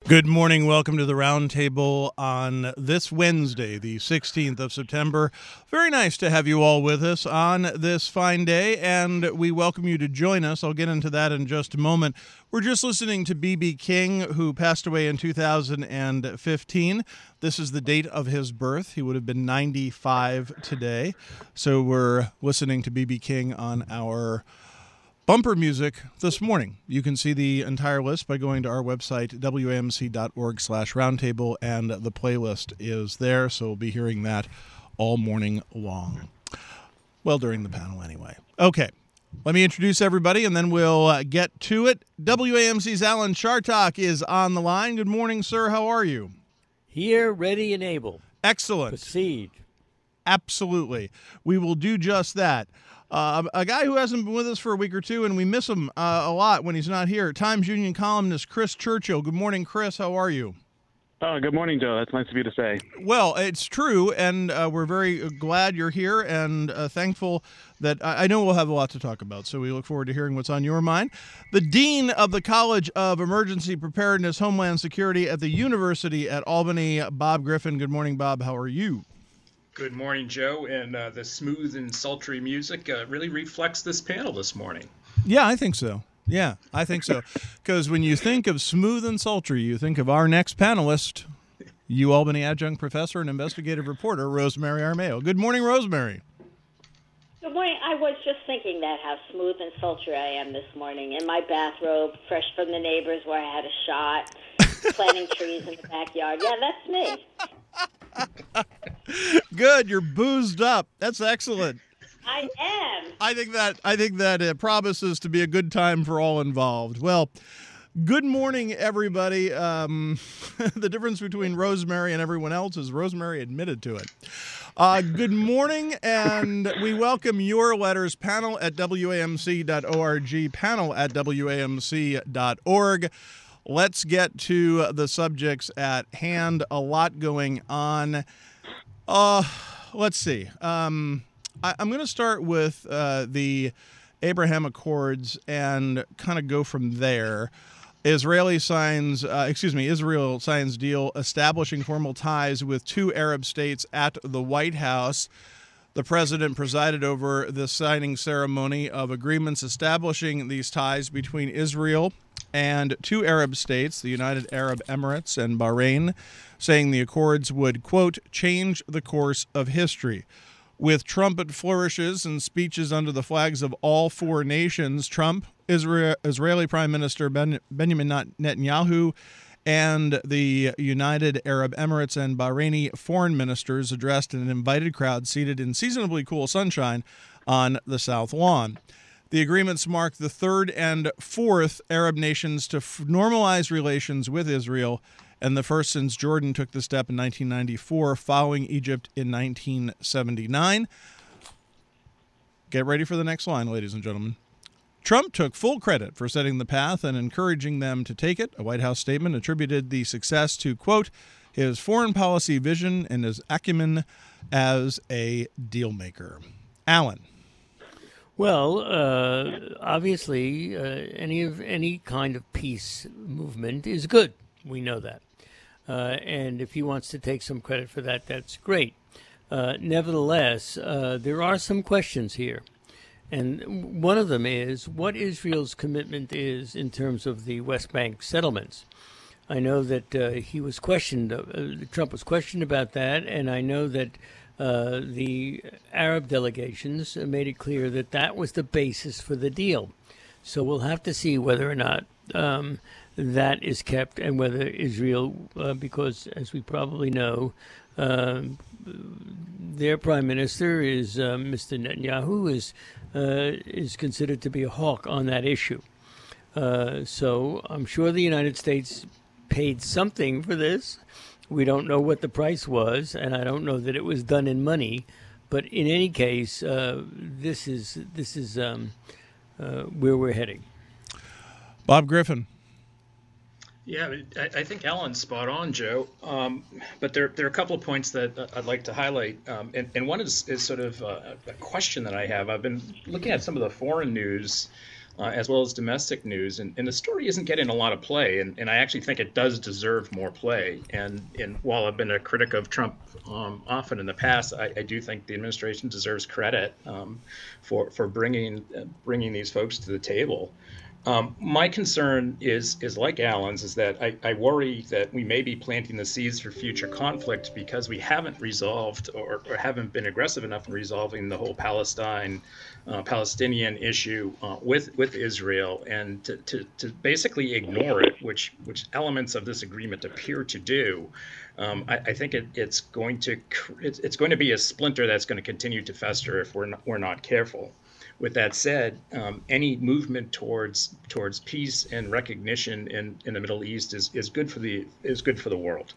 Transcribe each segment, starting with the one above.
Good morning. Welcome to the Roundtable on this Wednesday, the 16th of September. Very nice to have you all with us on this fine day, and we welcome you to join us. I'll get into that in just a moment. We're just listening to B.B. King, who passed away in 2015. This is the date of his birth. He would have been 95 today. So we're listening to B.B. King on our bumper music this morning. You can see the entire list by going to our website, wamc.org/roundtable, and the playlist is there, so we'll be hearing that all morning long. Well, during the panel anyway. Okay, let me introduce everybody, and then we'll get to it. WAMC's Alan Chartock is on the line. Good morning, sir. How are you? Here, ready and able. Excellent. Proceed. Absolutely. We will do just that. A guy who hasn't been with us for a week or two, and we miss him a lot when he's not here. Times Union columnist Chris Churchill. Good morning, Chris. How are you? Good morning, Joe. That's nice of you to say. Well, it's true, and we're very glad you're here and thankful that I know we'll have a lot to talk about, so we look forward to hearing what's on your mind. The Dean of the College of Emergency Preparedness, Homeland Security at the University at Albany, Bob Griffin. Good morning, Bob. How are you? Good morning, Joe, and the smooth and sultry music really reflects this panel this morning. Yeah, I think so. Yeah, I think so. Because when you think of smooth and sultry, you think of our next panelist, UAlbany adjunct professor and investigative reporter, Rosemary Armao. Good morning, Rosemary. Good morning. I was just thinking that, how smooth and sultry I am this morning in my bathrobe, fresh from the neighbors where I had a shot, planting trees in the backyard. Yeah, that's me. Good, you're boozed up. That's excellent. I am. I think that promises to be a good time for all involved. Well, good morning, everybody. The difference between Rosemary and everyone else is Rosemary admitted to it. Good morning, and we welcome your letters. Panel at WAMC.org, panel at WAMC.org. Let's get to the subjects at hand. A lot going on. Let's see. I'm going to start with the Abraham Accords and kind of go from there. Israel signs deal establishing formal ties with two Arab states at the White House. The president presided over the signing ceremony of agreements establishing these ties between Israel and two Arab states, the United Arab Emirates and Bahrain, saying the accords would, quote, change the course of history. With trumpet flourishes and speeches under the flags of all four nations, Trump, Israeli Prime Minister Benjamin Netanyahu, and the United Arab Emirates and Bahraini foreign ministers addressed an invited crowd seated in seasonably cool sunshine on the South Lawn. The agreements mark the third and fourth Arab nations to normalize relations with Israel, and the first since Jordan took the step in 1994, following Egypt in 1979. Get ready for the next line, ladies and gentlemen. Trump took full credit for setting the path and encouraging them to take it. A White House statement attributed the success to, quote, his foreign policy vision and his acumen as a deal maker. Alan. Well, obviously, any kind of peace movement is good. We know that. And if he wants to take some credit for that, that's great. Nevertheless, there are some questions here. And one of them is what Israel's commitment is in terms of the West Bank settlements. I know that he was questioned, Trump was questioned about that, and I know that the Arab delegations made it clear that that was the basis for the deal. So we'll have to see whether or not that is kept and whether Israel, because as we probably know, their prime minister is Mr. Netanyahu, is considered to be a hawk on that issue. So I'm sure the United States paid something for this. We don't know what the price was, and I don't know that it was done in money. But in any case, this is where we're heading. Bob Griffin. Yeah, I think Alan's spot on, Joe. But there are a couple of points that I'd like to highlight. And one is sort of a question that I have. I've been looking at some of the foreign news as well as domestic news. And the story isn't getting a lot of play, and I actually think it does deserve more play. And while I've been a critic of Trump often in the past, I do think the administration deserves credit for bringing these folks to the table. My concern is like Alan's, is that I worry that we may be planting the seeds for future conflict because we haven't resolved or haven't been aggressive enough in resolving the whole Palestinian issue with Israel, and to basically ignore it, which elements of this agreement appear to do. I think it's going to be a splinter that's going to continue to fester if we're not careful. With that said, any movement towards peace and recognition in the Middle East is good for the world.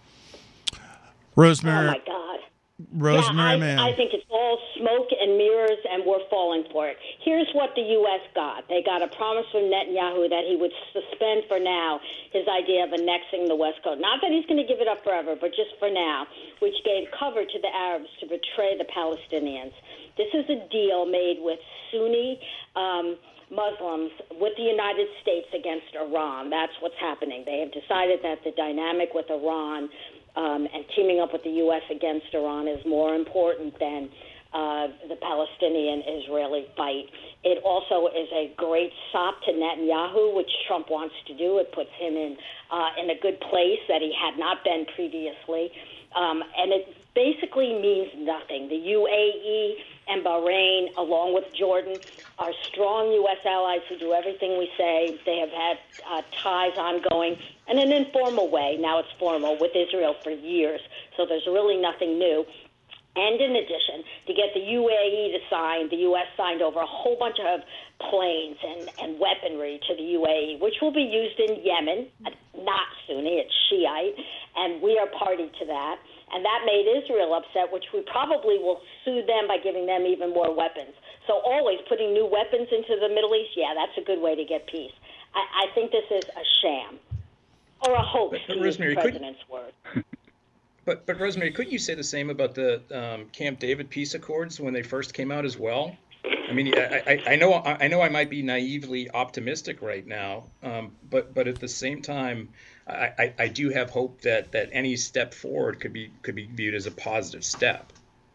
Rosemary. Oh my God. Rosemary, yeah, I think it's all smoke and mirrors, and we're falling for it. Here's what the U.S. got. They got a promise from Netanyahu that he would suspend for now his idea of annexing the West Coast. Not that he's going to give it up forever, but just for now, which gave cover to the Arabs to betray the Palestinians. This is a deal made with Sunni Muslims with the United States against Iran. That's what's happening. They have decided that the dynamic with Iran and teaming up with the U.S. against Iran is more important than the Palestinian-Israeli fight. It also is a great sop to Netanyahu, which Trump wants to do. It puts him in a good place that he had not been previously. And it basically means nothing. The UAE and Bahrain, along with Jordan, are strong U.S. allies who do everything we say. They have had ties ongoing in an informal way. Now it's formal with Israel for years, so there's really nothing new. And in addition, to get the UAE to sign, the U.S. signed over a whole bunch of planes and weaponry to the UAE, which will be used in Yemen, not Sunni, it's Shiite, and we are party to that. And that made Israel upset, which we probably will sue them by giving them even more weapons. So always putting new weapons into the Middle East, yeah, that's a good way to get peace. I think this is a sham or a hoax, to use the president's word. But Rosemary, couldn't you say the same about the Camp David peace accords when they first came out as well? I mean, I know I might be naively optimistic right now, but at the same time, I do have hope that any step forward could be viewed as a positive step.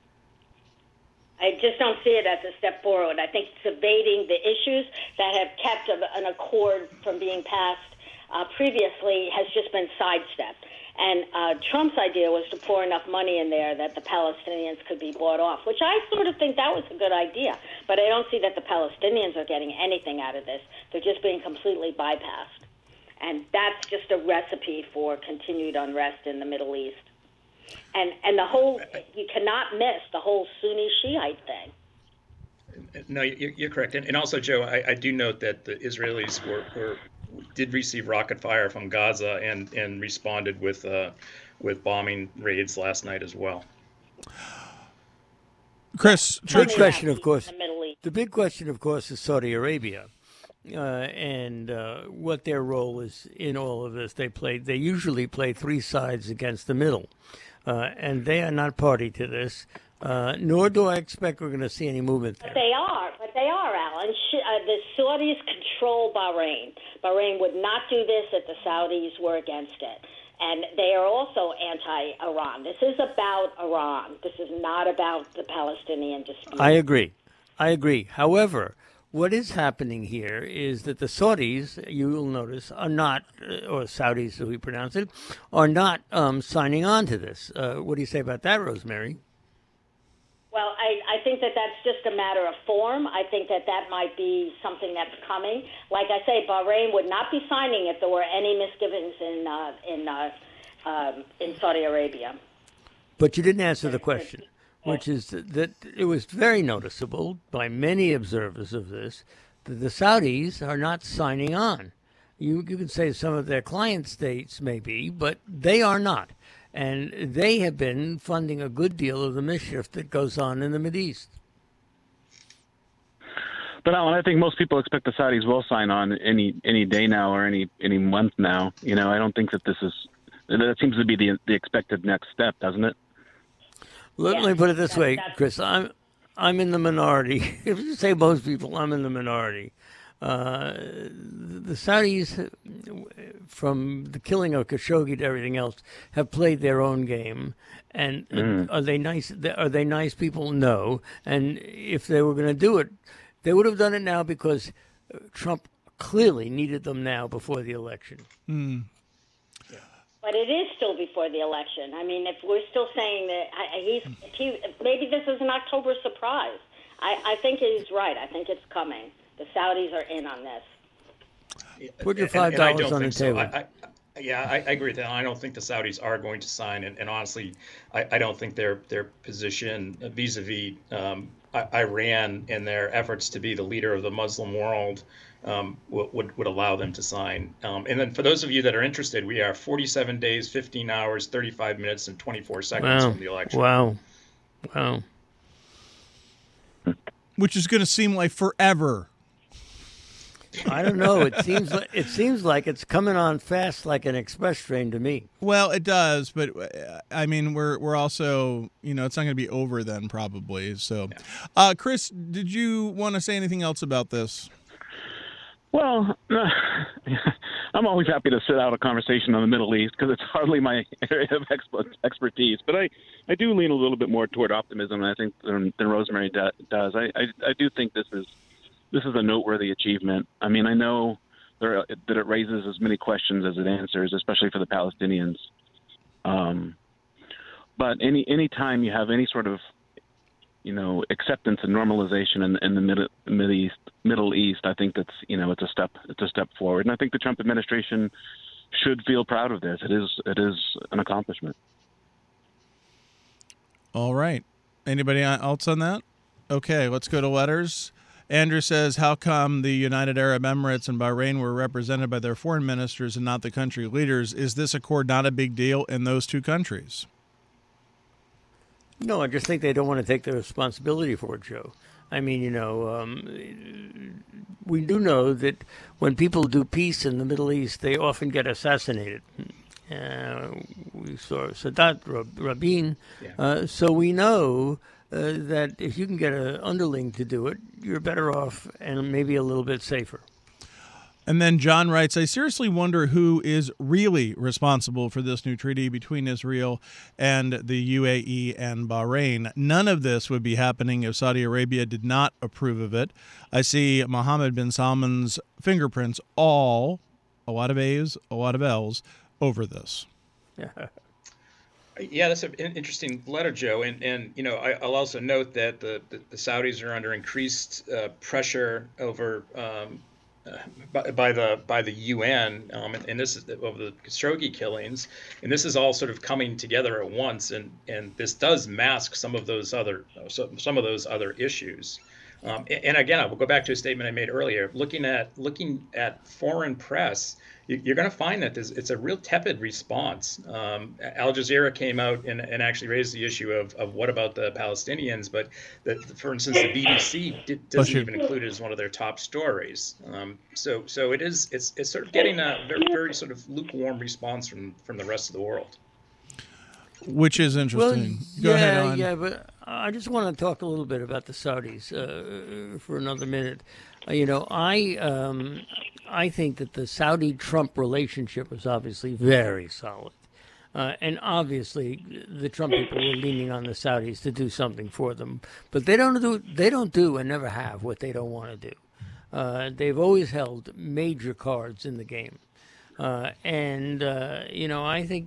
I just don't see it as a step forward. I think it's evading the issues that have kept an accord from being passed previously has just been sidestepped. And Trump's idea was to pour enough money in there that the Palestinians could be bought off, which I sort of think that was a good idea. But I don't see that the Palestinians are getting anything out of this. They're just being completely bypassed. And that's just a recipe for continued unrest in the Middle East. And the whole, you cannot miss the whole Sunni Shiite thing. No, you're correct. And also, Joe, I do note that the Israelis did receive rocket fire from Gaza and responded with bombing raids last night as well. Chris, the big question, of course, is Saudi Arabia and what their role is in all of this. They usually play three sides against the middle, and they are not party to this. Nor do I expect we're going to see any movement there. But they are, Alan. The Saudis control Bahrain. Bahrain would not do this if the Saudis were against it. And they are also anti-Iran. This is about Iran. This is not about the Palestinian dispute. I agree. However, what is happening here is that the Saudis, you will notice, are not, or Saudis, as we pronounce it, are not signing on to this. What do you say about that, Rosemary? Well, I think that that's just a matter of form. I think that might be something that's coming. Like I say, Bahrain would not be signing if there were any misgivings in Saudi Arabia. But you didn't answer the question, which is that it was very noticeable by many observers of this that the Saudis are not signing on. You can say some of their client states may be, but they are not. And they have been funding a good deal of the mischief that goes on in the Mideast. But Alan, I think most people expect the Saudis will sign on any day now or any month now. You know, I don't think that that seems to be the expected next step, doesn't it? Let me put it this way, Chris. I'm in the minority. If you say most people, I'm in the minority. The Saudis, from the killing of Khashoggi to everything else, have played their own game. And are they nice? Are they nice people? No. And if they were going to do it, they would have done it now because Trump clearly needed them now before the election. But it is still before the election. I mean, if we're still saying that maybe this is an October surprise. I think he's right. I think it's coming. The Saudis are in on this. Put your $5 on the table. I agree with that. I don't think the Saudis are going to sign, and honestly, I don't think their position vis-a-vis Iran and their efforts to be the leader of the Muslim world would allow them to sign. And then for those of you that are interested, we are 47 days, 15 hours, 35 minutes, and 24 seconds from the election. Wow. Which is going to seem like forever. I don't know. It seems like it's coming on fast, like an express train to me. Well, it does, but I mean, we're also, it's not going to be over then, probably. So, Chris, did you want to say anything else about this? Well, I'm always happy to sit out a conversation on the Middle East because it's hardly my area of expertise. But I do lean a little bit more toward optimism, I think, than Rosemary does. I do think this is a noteworthy achievement. I mean, I know that it raises as many questions as it answers, especially for the Palestinians. But any time you have any sort of acceptance and normalization in the Middle East, I think that's it's a step forward, and I think the Trump administration should feel proud of this. It is an accomplishment. All right. Anybody else on that? Okay, let's go to letters. Andrew says, how come the United Arab Emirates and Bahrain were represented by their foreign ministers and not the country leaders? Is this accord not a big deal in those two countries? No, I just think they don't want to take the responsibility for it, Joe. I mean, we do know that when people do peace in the Middle East, they often get assassinated. We saw Sadat Rabin. Yeah. So we know that if you can get an underling to do it, you're better off and maybe a little bit safer. And then John writes, I seriously wonder who is really responsible for this new treaty between Israel and the UAE and Bahrain. None of this would be happening if Saudi Arabia did not approve of it. I see Mohammed bin Salman's fingerprints, a lot of A's, a lot of L's, over this. Yeah, that's an interesting letter, Joe. And I'll also note that the Saudis are under increased pressure over by the UN, and this is over the Khashoggi killings, and this is all sort of coming together at once, and this does mask some of those other issues. And again, I will go back to a statement I made earlier. Looking at foreign press, you're going to find that it's a real tepid response. Al Jazeera came out and actually raised the issue of what about the Palestinians, but for instance, the BBC doesn't even include it as one of their top stories. So it's sort of getting a very, very sort of lukewarm response from the rest of the world. Which is interesting. Go ahead, Alan. Yeah, but I just want to talk a little bit about the Saudis for another minute. I think that the Saudi-Trump relationship is obviously very solid. And obviously, the Trump people were leaning on the Saudis to do something for them. But they don't do and never have what they don't want to do. They've always held major cards in the game. I think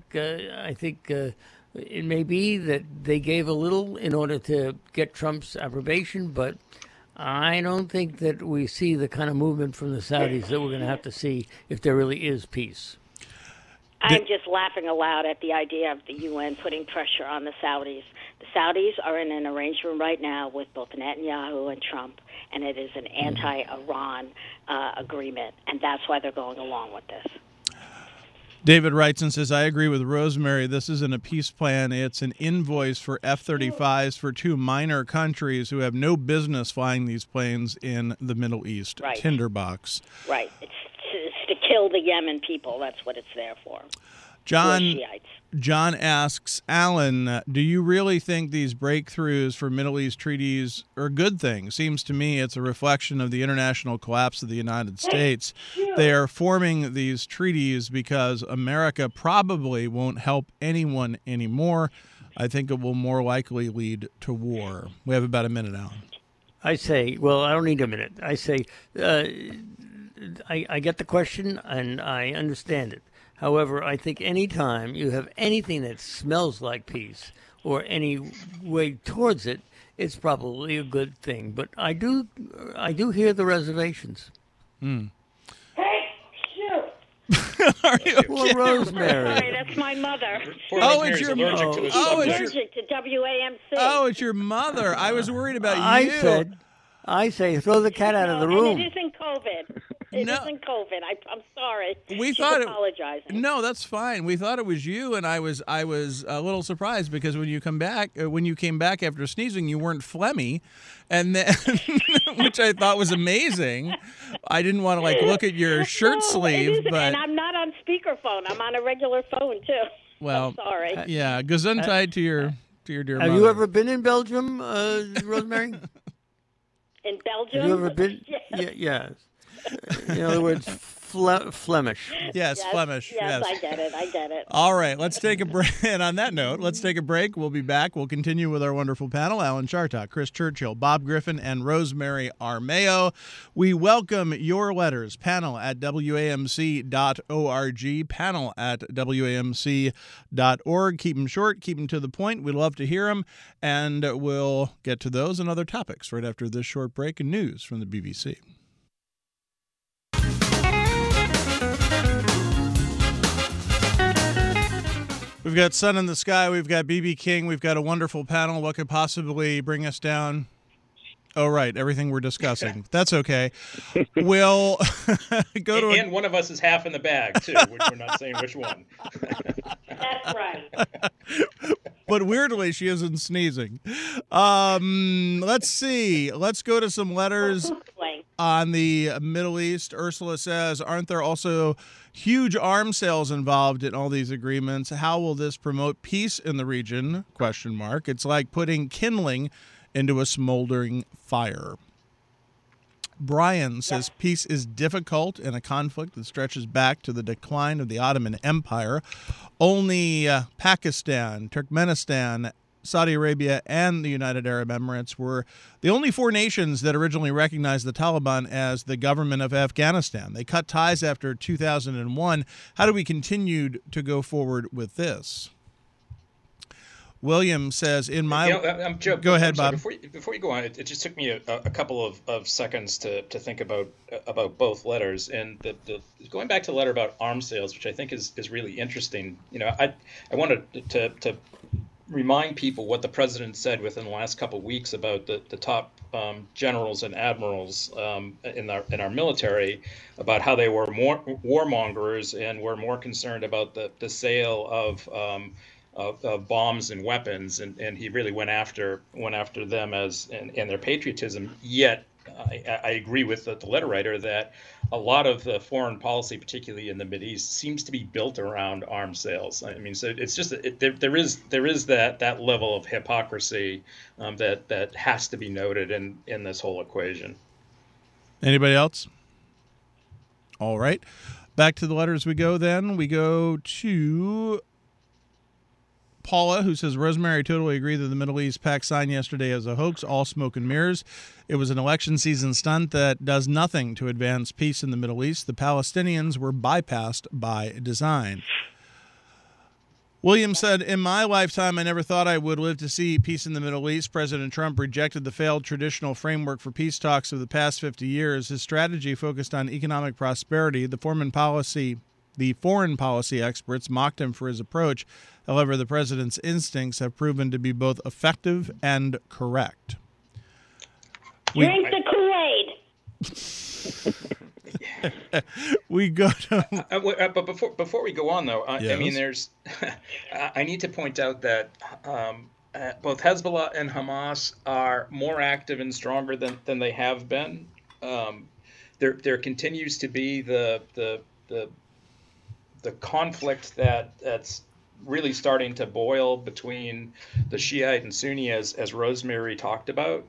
it may be that they gave a little in order to get Trump's approbation, but I don't think that we see the kind of movement from the Saudis that we're going to have to see if there really is peace. I'm just laughing aloud at the idea of the UN putting pressure on the Saudis. The Saudis are in an arrangement right now with both Netanyahu and Trump, and it is an anti-Iran agreement, and that's why they're going along with this. David writes and says, I agree with Rosemary. This isn't a peace plan. It's an invoice for F-35s for two minor countries who have no business flying these planes in the Middle East. Right. Tinderbox. Right. It's to kill the Yemen people. That's what it's there for. John John asks, Alan, do you really think these breakthroughs for Middle East treaties are a good thing? Seems to me it's a reflection of the international collapse of the United States. They are forming these treaties because America probably won't help anyone anymore. I think it will more likely lead to war. We have about a minute, Alan. I say, well, I don't need a minute. I say, I get the question and I understand it. However, I think any time you have anything that smells like peace or any way towards it, it's probably a good thing. But I do hear the reservations. Hey, shoot! Are you okay? Well, Rosemary. Sorry, that's my mother. Poor Oh, Rosemary's it's your allergic to his oh, it's subject. Allergic to WAMC. Oh, it's your mother. I was worried about you. I say, throw the cat out of the room. And it isn't COVID. It No. isn't COVID. I'm sorry. We She's thought it. apologizing. No, that's fine. We thought it was you, and I was a little surprised because when you came back after sneezing, you weren't phlegmy, and then which I thought was amazing. I didn't want to look at your shirt No, sleeve, it isn't. but And I'm not on speakerphone. I'm on a regular phone too. well, I'm sorry. yeah, gesundheit to your dear Have mother. you ever been in Belgium, Rosemary? In Belgium? Have you ever been? Yes. Yes. In other words, Flemish. Yes, Flemish. Yes, I get it. All right, let's take a break. And on that note, let's take a break. We'll be back. We'll continue with our wonderful panel, Alan Chartock, Chris Churchill, Bob Griffin, and Rosemary Armao. We welcome your letters, panel@wamc.org, panel@wamc.org. Keep them short, keep them to the point. We'd love to hear them, and we'll get to those and other topics right after this short break and news from the BBC. We've got sun in the sky. We've got B.B. King. We've got a wonderful panel. What could possibly bring us down? Oh, right. Everything we're discussing. That's okay. We'll go to And one of us is half in the bag, too. We're not saying which one. That's right. But weirdly, she isn't sneezing. Let's see. Let's go to some letters on the Middle East. Ursula says, aren't there also huge arms sales involved in all these agreements? How will this promote peace in the region? ? It's like putting kindling into a smoldering fire. Brian says peace is difficult in a conflict that stretches back to the decline of the Ottoman Empire. Only Pakistan, Turkmenistan, Saudi Arabia, and the United Arab Emirates were the only four nations that originally recognized the Taliban as the government of Afghanistan. They cut ties after 2001. How do we continue to go forward with this? William says, in my... Joe, go ahead, Bob. Before you go on, it just took me a couple of seconds to think about both letters. And going back to the letter about arms sales, which I think is really interesting. I wanted to remind people what the president said within the last couple of weeks about the top generals and admirals in our military, about how they were more warmongers and were more concerned about the sale of bombs and weapons, and he really went after them and their patriotism. Yet I agree with the letter writer that a lot of the foreign policy, particularly in the Mideast, seems to be built around arms sales. I mean, so it's just there is that level of hypocrisy that has to be noted in this whole equation. Anybody else? All right. Back to the letters we go then. We go to Paula, who says, Rosemary, totally agree that the Middle East pact signed yesterday is a hoax, all smoke and mirrors. It was an election season stunt that does nothing to advance peace in the Middle East. The Palestinians were bypassed by design. William said, in my lifetime, I never thought I would live to see peace in the Middle East. President Trump rejected the failed traditional framework for peace talks of the past 50 years. His strategy focused on economic prosperity. The foreign policy experts mocked him for his approach. However, the president's instincts have proven to be both effective and correct. Drink the Kool-Aid. We go to... but before we go on, though, Yes. I mean, there's... I need to point out that both Hezbollah and Hamas are more active and stronger than they have been. There continues to be the conflict that's really starting to boil between the Shiite and Sunni, as Rosemary talked about.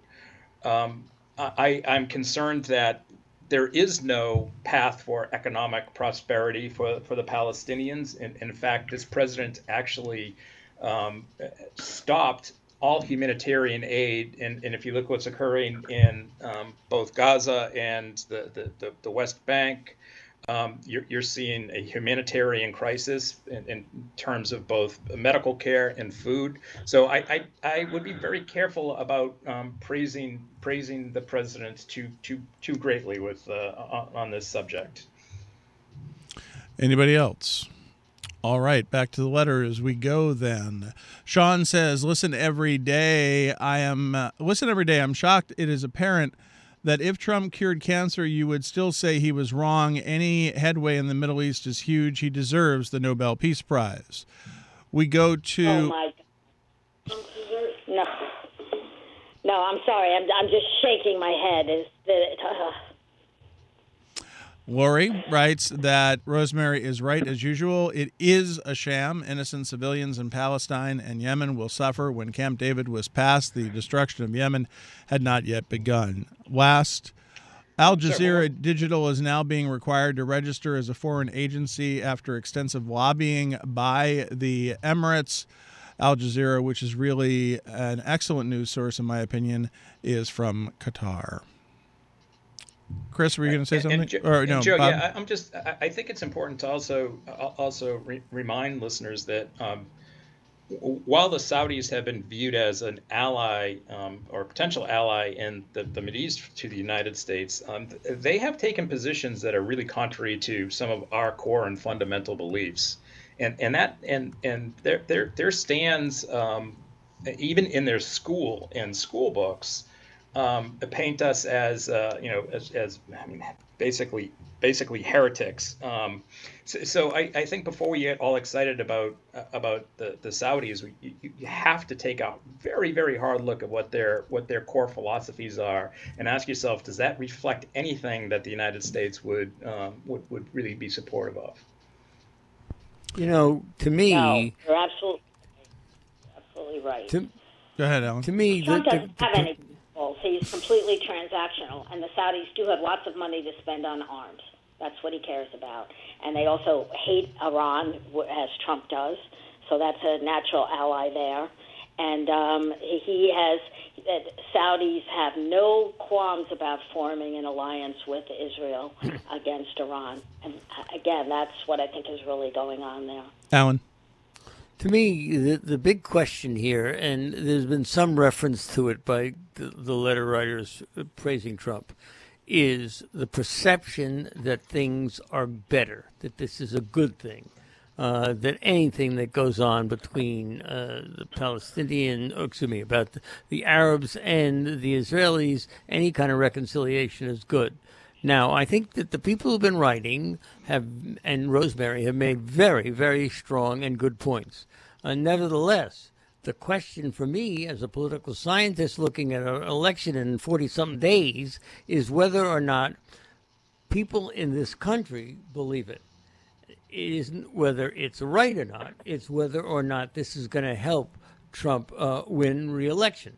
I'm concerned that there is no path for economic prosperity for the Palestinians. In fact, this president actually stopped all humanitarian aid. And if you look what's occurring in both Gaza and the West Bank, you're seeing a humanitarian crisis in terms of both medical care and food. So I would be very careful about praising the president too greatly on this subject. Anybody else? All right, back to the letter as we go then. Sean says, listen every day. I'm shocked it is apparent that if Trump cured cancer, you would still say he was wrong. Any headway in the Middle East is huge. He deserves the Nobel Peace Prize. We go to... Oh, my God. No, I'm sorry. I'm just shaking my head. Lori writes that Rosemary is right as usual. It is a sham. Innocent civilians in Palestine and Yemen will suffer. When Camp David was passed, the destruction of Yemen had not yet begun. Last, Al Jazeera Digital is now being required to register as a foreign agency after extensive lobbying by the Emirates. Al Jazeera, which is really an excellent news source in my opinion, is from Qatar. Chris, were you going to say something? No, Joe, Bob? Yeah, I think it's important to also remind listeners that while the Saudis have been viewed as an ally or potential ally in the Mideast to the United States, they have taken positions that are really contrary to some of our core and fundamental beliefs, and their stands, even in their school books, paint us as basically heretics. So I think before we get all excited about the Saudis, you have to take a very, very hard look at what their core philosophies are and ask yourself, does that reflect anything that the United States would really be supportive of? To me, no, you're absolutely right. Go ahead, Alan. To me, Trump doesn't have any. So he's completely transactional, and the Saudis do have lots of money to spend on arms. That's what he cares about. And they also hate Iran, as Trump does, so that's a natural ally there. And Saudis have no qualms about forming an alliance with Israel against Iran. And again, that's what I think is really going on there. Alan? To me, the big question here, and there's been some reference to it by the letter writers praising Trump, is the perception that things are better, that this is a good thing, that anything that goes on between the about the Arabs and the Israelis, any kind of reconciliation is good. Now, I think that the people who've been writing and Rosemary have made very, very strong and good points. Nevertheless, the question for me as a political scientist looking at an election in 40-something days is whether or not people in this country believe it. It isn't whether it's right or not. It's whether or not this is going to help Trump win re-election.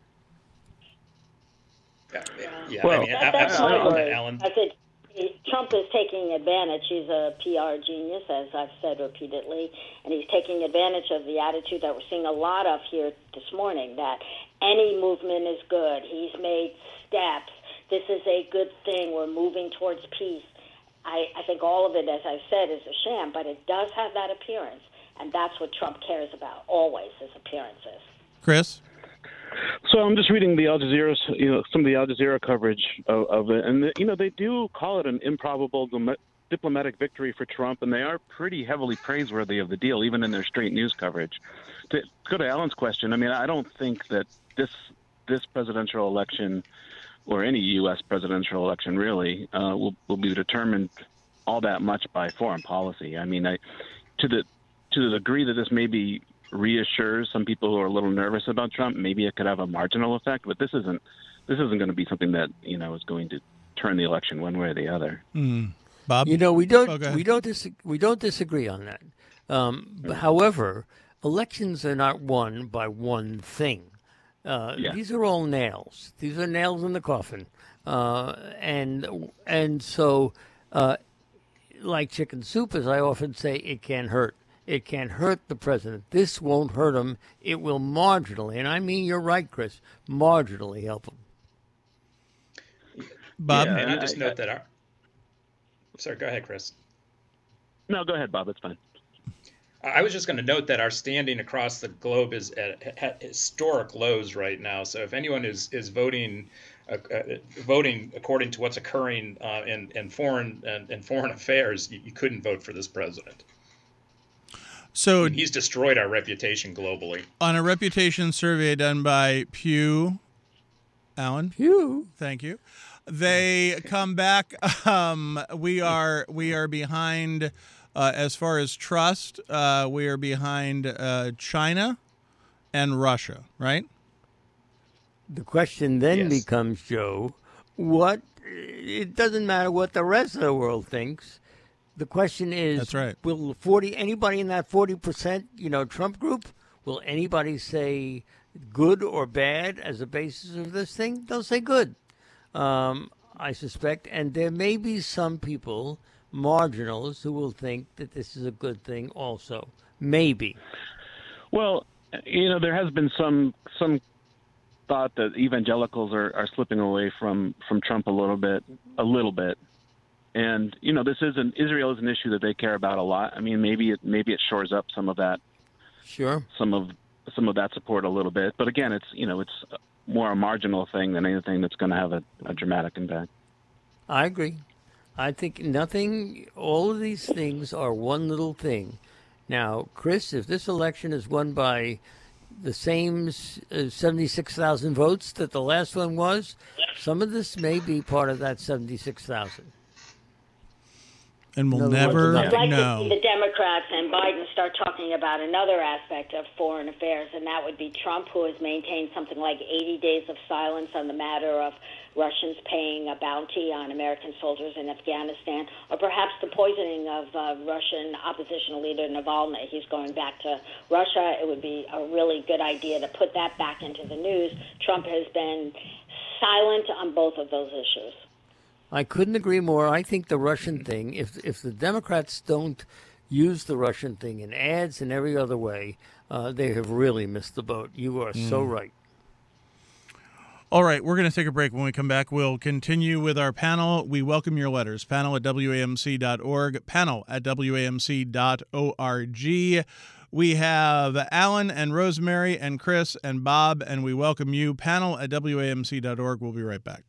Yeah. Well, that's my word. Alan. I said Trump is taking advantage. He's a PR genius, as I've said repeatedly, and he's taking advantage of the attitude that we're seeing a lot of here this morning, that any movement is good. He's made steps. This is a good thing. We're moving towards peace. I think all of it, as I've said, is a sham, but it does have that appearance, and that's what Trump cares about, always, his appearances. Chris? So I'm just reading the Al Jazeera, some of the Al Jazeera coverage of it, and they do call it an improbable diplomatic victory for Trump, and they are pretty heavily praiseworthy of the deal, even in their straight news coverage. To go to Alan's question, I don't think that this presidential election, or any U.S. presidential election really, will be determined all that much by foreign policy. To the degree that this maybe reassures some people who are a little nervous about Trump, maybe it could have a marginal effect, but this isn't going to be something that is going to turn the election one way or the other. Bob, we don't disagree on that. However, elections are not won by one thing. These are all nails. These are nails in the coffin. And so, like chicken soup, as I often say, it can hurt. It can hurt the president. This won't hurt him. It will marginally, and I mean you're right, Chris, marginally help him. Bob? Yeah, and I just note that our... Sorry, go ahead, Chris. No, go ahead, Bob. It's fine. I was just going to note that our standing across the globe is at historic lows right now. So if anyone is voting according to what's occurring in foreign affairs, you couldn't vote for this president. So he's destroyed our reputation globally. On a reputation survey done by Pew, Alan? Pew. Thank you. They come back. We are behind as far as trust. We are behind China and Russia, right? The question then Yes. becomes, Joe, it doesn't matter what the rest of the world thinks. The question is, That's right. Will anybody in that 40%, Trump group, will anybody say good or bad as a basis of this thing? They'll say good, I suspect. And there may be some people, marginals, who will think that this is a good thing also. Maybe. Well, there has been some thought that evangelicals are slipping away from Trump a little bit. And Israel is an issue that they care about a lot. I mean, maybe it shores up some of that. Sure. Some of that support a little bit. But again, it's more a marginal thing than anything that's going to have a dramatic impact. I agree. I think all of these things are one little thing. Now, Chris, if this election is won by the same 76,000 votes that the last one was, some of this may be part of that 76,000. And we'll In other never words, I'd like to know. see the Democrats and Biden start talking about another aspect of foreign affairs, and that would be Trump, who has maintained something like 80 days of silence on the matter of Russians paying a bounty on American soldiers in Afghanistan, or perhaps the poisoning of Russian opposition leader Navalny. He's going back to Russia. It would be a really good idea to put that back into the news. Trump has been silent on both of those issues. I couldn't agree more. I think the Russian thing, if the Democrats don't use the Russian thing in ads and every other way, they have really missed the boat. You are so right. All right, we're going to take a break. When we come back, we'll continue with our panel. We welcome your letters. Panel at WAMC.org, panel at WAMC.org. We have Alan and Rosemary and Chris and Bob, and we welcome you. Panel at WAMC.org. We'll be right back.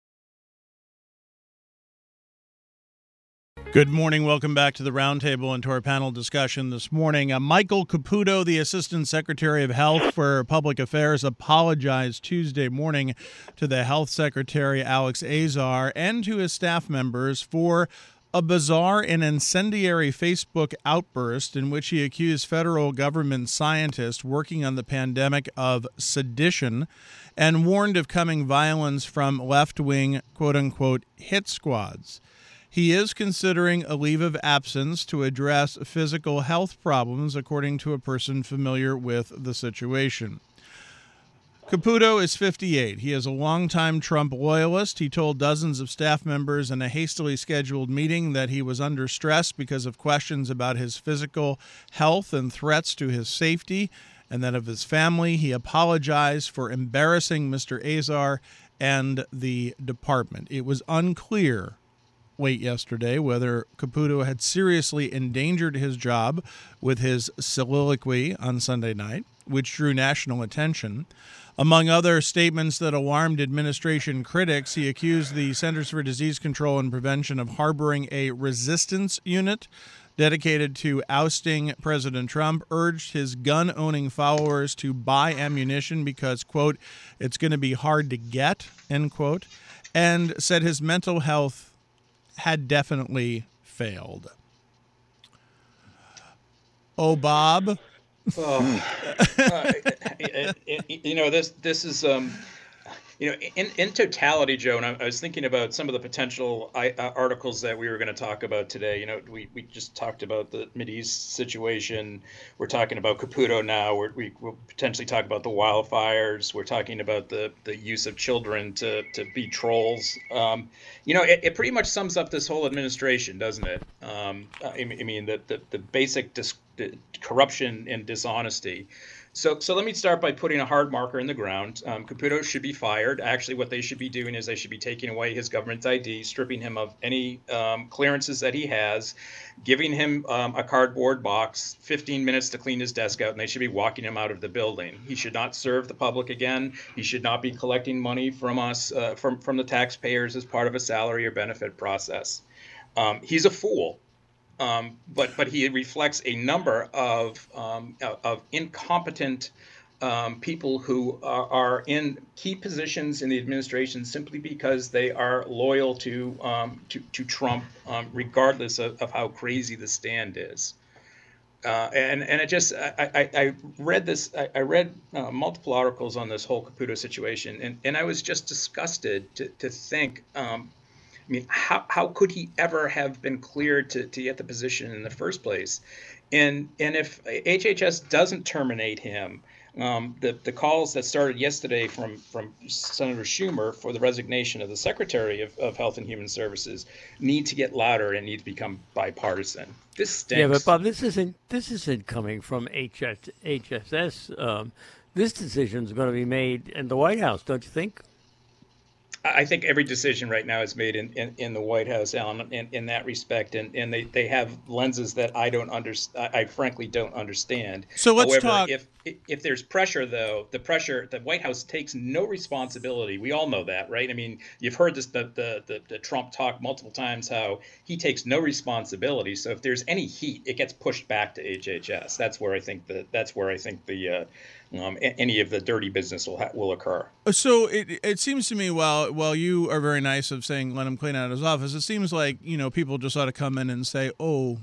Good morning. Welcome back to the Roundtable and to our panel discussion this morning. Michael Caputo, the Assistant Secretary of Health for Public Affairs, apologized Tuesday morning to the Health Secretary, Alex Azar, and to his staff members for a bizarre and incendiary Facebook outburst in which he accused federal government scientists working on the pandemic of sedition and warned of coming violence from left-wing, quote-unquote, hit squads. He is considering a leave of absence to address physical health problems, according to a person familiar with the situation. Caputo is 58. He is a longtime Trump loyalist. He told dozens of staff members in a hastily scheduled meeting that he was under stress because of questions about his physical health and threats to his safety and that of his family. He apologized for embarrassing Mr. Azar and the department. It was unclear late yesterday whether Caputo had seriously endangered his job with his soliloquy on Sunday night, which drew national attention. Among other statements that alarmed administration critics, he accused the Centers for Disease Control and Prevention of harboring a resistance unit dedicated to ousting President Trump, urged his gun-owning followers to buy ammunition because, quote, it's going to be hard to get, end quote, and said his mental health had definitely failed. Oh, Bob. This is In totality, Joe, and I was thinking about some of the potential articles that we were going to talk about today. We just talked about the Mideast situation. We're talking about Caputo now. We'll potentially talk about the wildfires. We're talking about the use of children to be trolls. It pretty much sums up this whole administration, doesn't it? I mean, the basic corruption and dishonesty. So let me start by putting a hard marker in the ground. Caputo should be fired. Actually, what they should be doing is they should be taking away his government ID, stripping him of any clearances that he has, giving him a cardboard box, 15 minutes to clean his desk out, and they should be walking him out of the building. He should not serve the public again. He should not be collecting money from us, from the taxpayers as part of a salary or benefit process. He's a fool. But he reflects a number of incompetent people who are in key positions in the administration simply because they are loyal to Trump, regardless of how crazy the stand is. And it just I read this. I read multiple articles on this whole Caputo situation, and I was just disgusted to think. I mean, how could he ever have been cleared to get the position in the first place? And if HHS doesn't terminate him, the calls that started yesterday from Senator Schumer for the resignation of the Secretary of Health and Human Services need to get louder and need to become bipartisan. This stinks. Yeah, but Bob, this isn't coming from HHS. This decision is going to be made in the White House, don't you think? I think every decision right now is made in the White House, Alan, in that respect, and they have lenses that I frankly don't understand. So let's talk. talk. If there's pressure, though, the White House takes no responsibility. We all know that, right? I mean, you've heard this the Trump talk multiple times how he takes no responsibility. So if there's any heat, it gets pushed back to HHS. That's where I think any of the dirty business will occur. So it seems to me, while you are very nice of saying let him clean out his office, it seems like people just ought to come in and say, oh,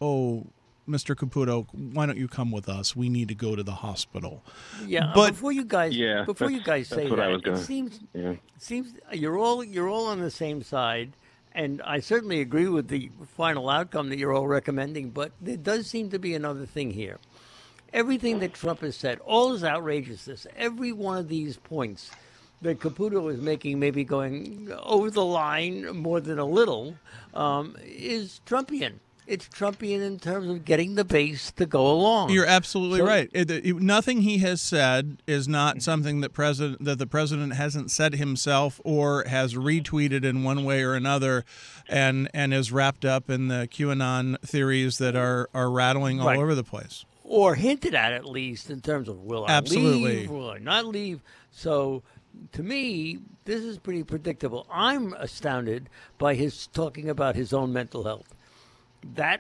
Mr. Caputo, why don't you come with us? We need to go to the hospital. Yeah, but before you guys say that, it seems you're all on the same side, and I certainly agree with the final outcome that you're all recommending. But there does seem to be another thing here. Everything that Trump has said, all his outrageousness, every one of these points that Caputo is making, maybe going over the line more than a little, is Trumpian. It's Trumpian in terms of getting the base to go along. You're absolutely right. Nothing he has said is not something that the president hasn't said himself or has retweeted in one way or another, and is wrapped up in the QAnon theories that are rattling all over the place. Or hinted at least, in terms of will I leave, will I not leave? So, to me, this is pretty predictable. I'm astounded by his talking about his own mental health. That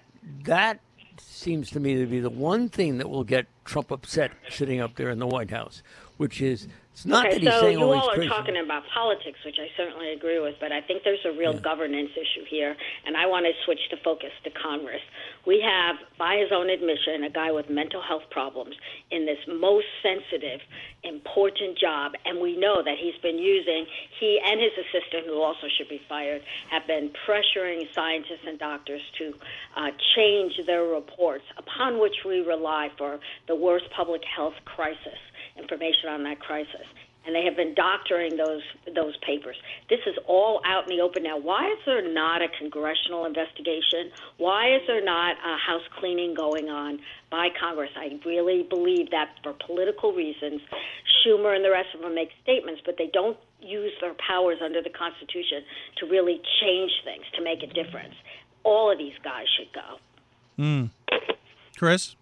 seems to me to be the one thing that will get Trump upset sitting up there in the White House, which is it's not that he's saying you all all are crazy. talking about politics, which I certainly agree with, but I think there's a real governance issue here, and I want to switch the focus to Congress. We have, by his own admission, a guy with mental health problems in this most sensitive, important job, and we know that he and his assistant, who also should be fired, have been pressuring scientists and doctors to change their reports, upon which we rely for the worst public health crisis, information on that crisis. And they have been doctoring those papers. This is all out in the open now. Why is there not a congressional investigation? Why is there not a house cleaning going on by Congress? I really believe that for political reasons, Schumer and the rest of them make statements, but they don't use their powers under the Constitution to really change things, to make a difference. All of these guys should go. Chris?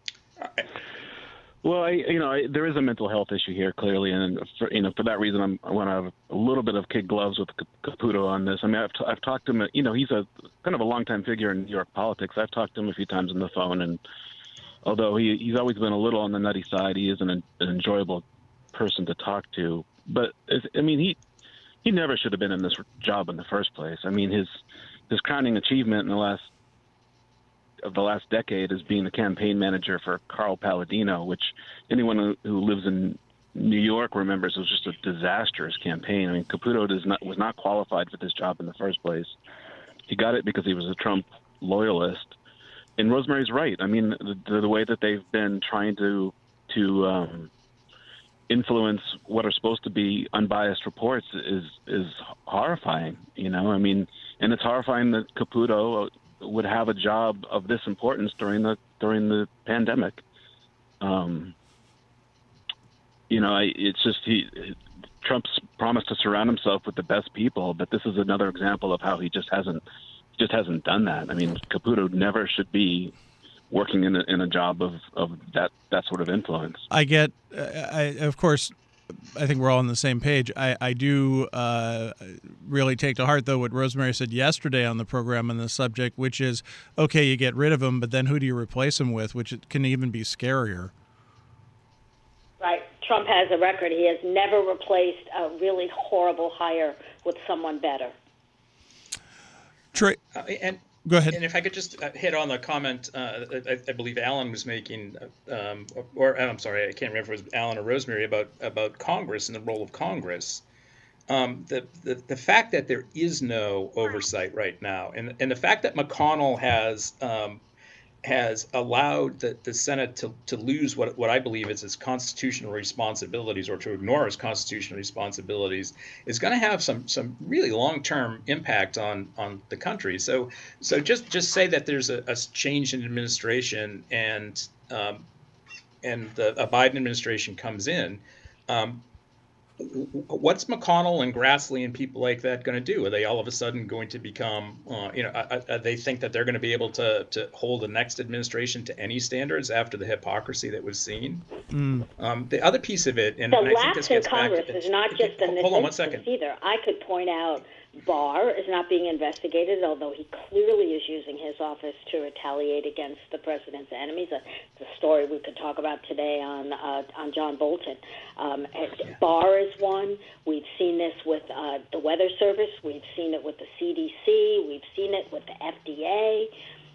Well, there is a mental health issue here, clearly, and for that reason, I want to have a little bit of kid gloves with Caputo on this. I mean, I've talked to him. He's a kind of a longtime figure in New York politics. I've talked to him a few times on the phone, and although he's always been a little on the nutty side, he is an enjoyable person to talk to. But he never should have been in this job in the first place. I mean, his crowning achievement in the last decade is being the campaign manager for Carl Palladino, which anyone who lives in New York remembers, it was just a disastrous campaign. I mean, Caputo was not qualified for this job in the first place. He got it because he was a Trump loyalist. And Rosemary's right. I mean, the way that they've been trying to influence what are supposed to be unbiased reports is horrifying. You know, I mean, and it's horrifying that Caputo would have a job of this importance during the pandemic. You know, it's just Trump's promised to surround himself with the best people, but this is another example of how he just hasn't done that. I mean, Caputo never should be working in a job of that sort of influence. Of course, I think we're all on the same page. I do really take to heart, though, what Rosemary said yesterday on the program on this subject, which is, okay, you get rid of him, but then who do you replace him with, which can even be scarier. Right. Trump has a record. He has never replaced a really horrible hire with someone better. Trey, go ahead. And if I could just hit on the comment I believe Alan was making, or I'm sorry, I can't remember if it was Alan or Rosemary, about Congress and the role of Congress. The fact that there is no oversight right now, and the fact that McConnell has allowed the Senate to lose what I believe is its constitutional responsibilities, or to ignore its constitutional responsibilities, is going to have some really long-term impact on the country. So just say that there's a change in administration and a Biden administration comes in. What's McConnell and Grassley and people like that going to do? Are they all of a sudden going to become, they think that they're going to be able to hold the next administration to any standards after the hypocrisy that was seen? The other piece of it, and I think this gets back to... The lapse in Congress is not just in this instance either. I could point out Barr is not being investigated, although he clearly is using his office to retaliate against the president's enemies. It's a story we could talk about today on John Bolton. Barr is one. We've seen this with the Weather Service. We've seen it with the CDC. We've seen it with the FDA.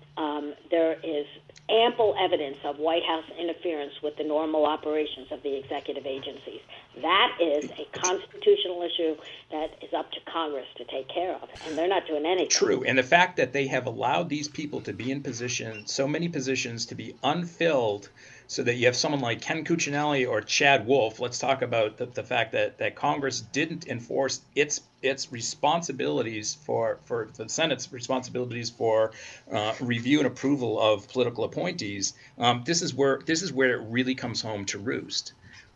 There is ample evidence of White House interference with the normal operations of the executive agencies. That is a constitutional issue that is up to Congress to take care of, and they're not doing anything. True, and the fact that they have allowed these people to be in so many positions to be unfilled, so that you have someone like Ken Cuccinelli or Chad Wolf. Let's talk about the fact that Congress didn't enforce its responsibilities for the Senate's responsibilities for review and approval of political appointees. This is where it really comes home to roost.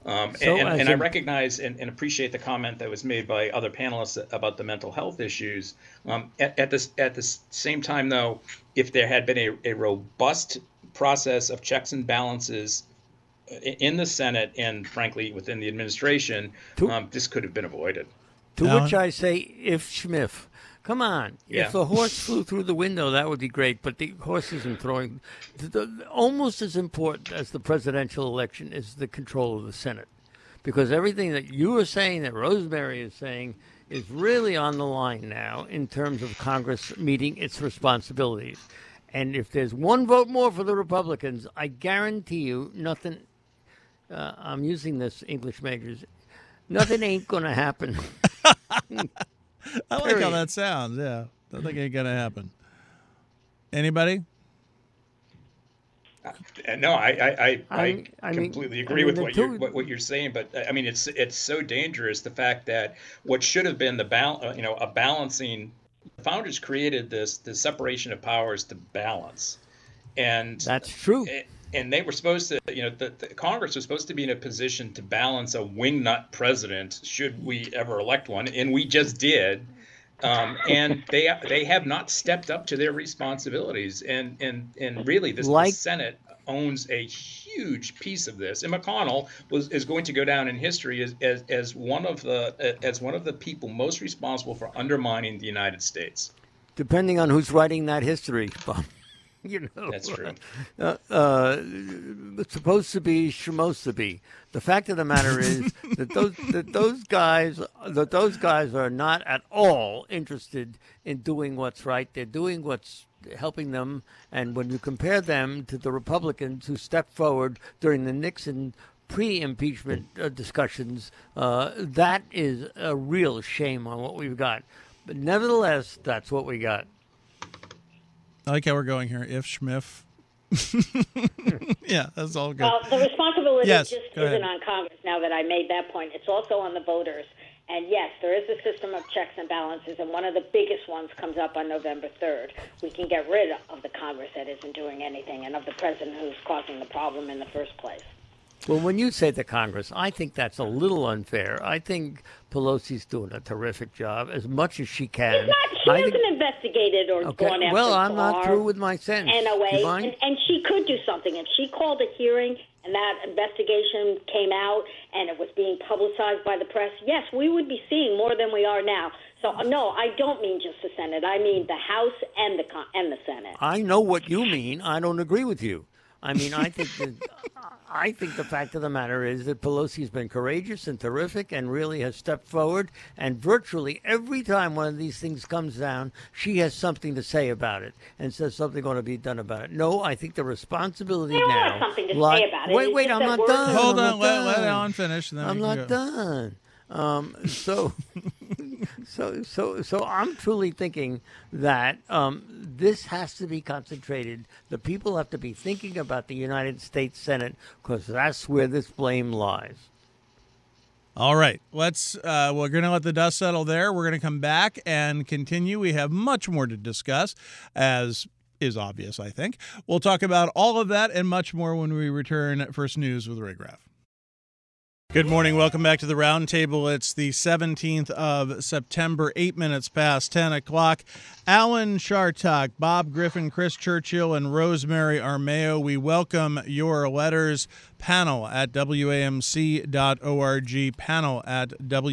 And I recognize and appreciate the comment that was made by other panelists about the mental health issues. At the same time, though, if there had been a robust process of checks and balances in the Senate and, frankly, within the administration, this could have been avoided. To which I say, if Schmiff. Come on. Yeah. If the horse flew through the window, that would be great. But the horse isn't throwing. Almost as important as the presidential election is the control of the Senate. Because everything that you are saying, that Rosemary is saying, is really on the line now in terms of Congress meeting its responsibilities. And if there's one vote more for the Republicans, I guarantee you nothing. I'm using this, English majors. Nothing ain't going to happen. I like how that sounds. Yeah, don't think ain't gonna happen. Anybody? No, I completely agree with what you're saying. But I mean, it's so dangerous. The fact that what should have been a balancing. The founders created this separation of powers to balance, and that's true. And they were supposed to, the Congress was supposed to be in a position to balance a wingnut president should we ever elect one, and we just did. And they have not stepped up to their responsibilities, and really the Senate owns a huge piece of this. And McConnell is going to go down in history as one of the people most responsible for undermining the United States. Depending on who's writing that history, Bob. That's true. It's supposed to be, to be. The fact of the matter is that those guys are not at all interested in doing what's right. They're doing what's helping them. And when you compare them to the Republicans who stepped forward during the Nixon pre-impeachment discussions, that is a real shame on what we've got. But nevertheless, that's what we got. I like how we're going here. If Schmiff. Yeah, that's all good. Well, the responsibility Yes, just go ahead. isn't on Congress now that I made that point. It's also on the voters. And yes, there is a system of checks and balances, and one of the biggest ones comes up on November 3rd. We can get rid of the Congress that isn't doing anything and of the president who's causing the problem in the first place. Well, when you say the Congress, I think that's a little unfair. I think Pelosi's doing a terrific job as much as she can. She hasn't investigated or gone after Well, I'm Barr, not through with my sentence. NOA, and she could do something. If she called a hearing and that investigation came out and it was being publicized by the press, yes, we would be seeing more than we are now. So, no, I don't mean just the Senate. I mean the House and the Senate. I know what you mean. I don't agree with you. I mean, I think the fact of the matter is that Pelosi's been courageous and terrific and really has stepped forward. And virtually every time one of these things comes down, she has something to say about it and says something going to be done about it. No, I think the responsibility They all now. have something to say about it. Wait, It's I'm just not that done. Hold I'm on, not let done. Alan finish. And then I'm we can not go. done. So I'm truly thinking that this has to be concentrated. The people have to be thinking about the United States Senate because that's where this blame lies. All right, we're going to let the dust settle there. We're going to come back and continue. We have much more to discuss, as is obvious, I think. We'll talk about all of that and much more when we return. First News with Ray Graff. Good morning. Welcome back to the Roundtable. It's the 17th of September, 8 minutes past 10 o'clock. Alan Chartock, Bob Griffin, Chris Churchill, and Rosemary Armao. We welcome your letters. Panel at WAMC.org. Panel at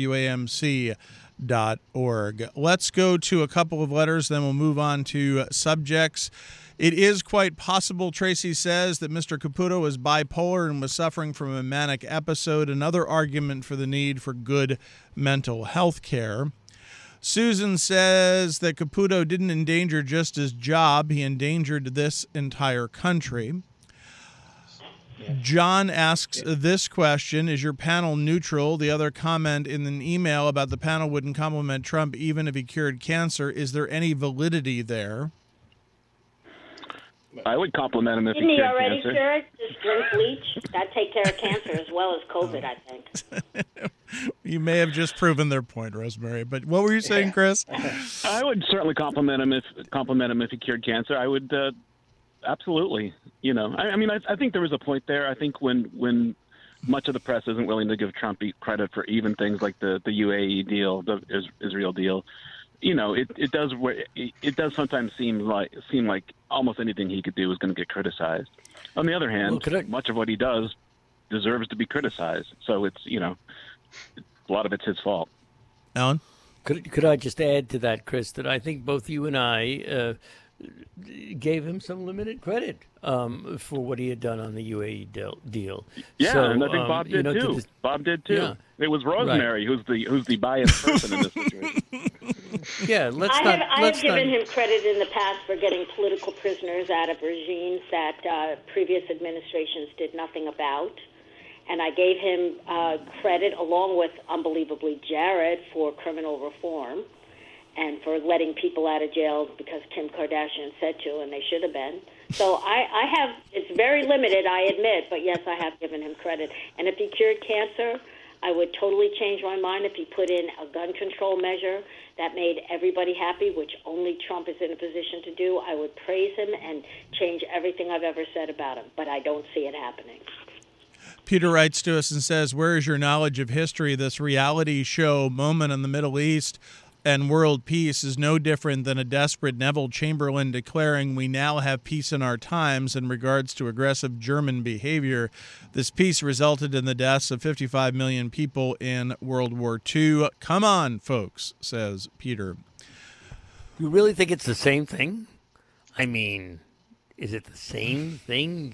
WAMC.org. Let's go to a couple of letters, then we'll move on to subjects. It is quite possible, Tracy says, that Mr. Caputo is bipolar and was suffering from a manic episode, another argument for the need for good mental health care. Susan says that Caputo didn't endanger just his job, he endangered this entire country. John asks this question: is your panel neutral? The other comment in an email about the panel wouldn't compliment Trump even if he cured cancer. Is there any validity there? I would compliment him if Didn't he he cured already cancer. cure it? Just drink bleach. That'd take care of cancer as well as COVID, I think. You may have just proven their point, Rosemary. But what were you saying, Chris? I would certainly compliment him if he cured cancer. I would absolutely. You know, I mean, I think there was a point there. I think when much of the press isn't willing to give Trump credit for even things like the UAE deal, the Israel deal. You know, it does sometimes seem like almost anything he could do is going to get criticized. On the other hand, much of what he does deserves to be criticized. So it's, you know, a lot of it's his fault. Alan? Could I just add to that, Chris, that I think both you and I gave him some limited credit for what he had done on the UAE deal. Yeah, so, and I think Bob did too. Bob did too. Yeah. It was Rosemary who's the biased person in this situation. Yeah, I have given him credit in the past for getting political prisoners out of regimes that previous administrations did nothing about. And I gave him credit, along with, unbelievably, Jared, for criminal reform and for letting people out of jail because Kim Kardashian said to, and they should have been. So I have, it's very limited, I admit, but yes, I have given him credit. And if he cured cancer, I would totally change my mind if he put in a gun control measure that made everybody happy, which only Trump is in a position to do. I would praise him and change everything I've ever said about him, but I don't see it happening. Peter writes to us and says, where is your knowledge of history? This reality show moment in the Middle East and world peace is no different than a desperate Neville Chamberlain declaring we now have peace in our times in regards to aggressive German behavior. This peace resulted in the deaths of 55 million people in World War II. Come on, folks, says Peter. You really think it's the same thing? I mean, is it the same thing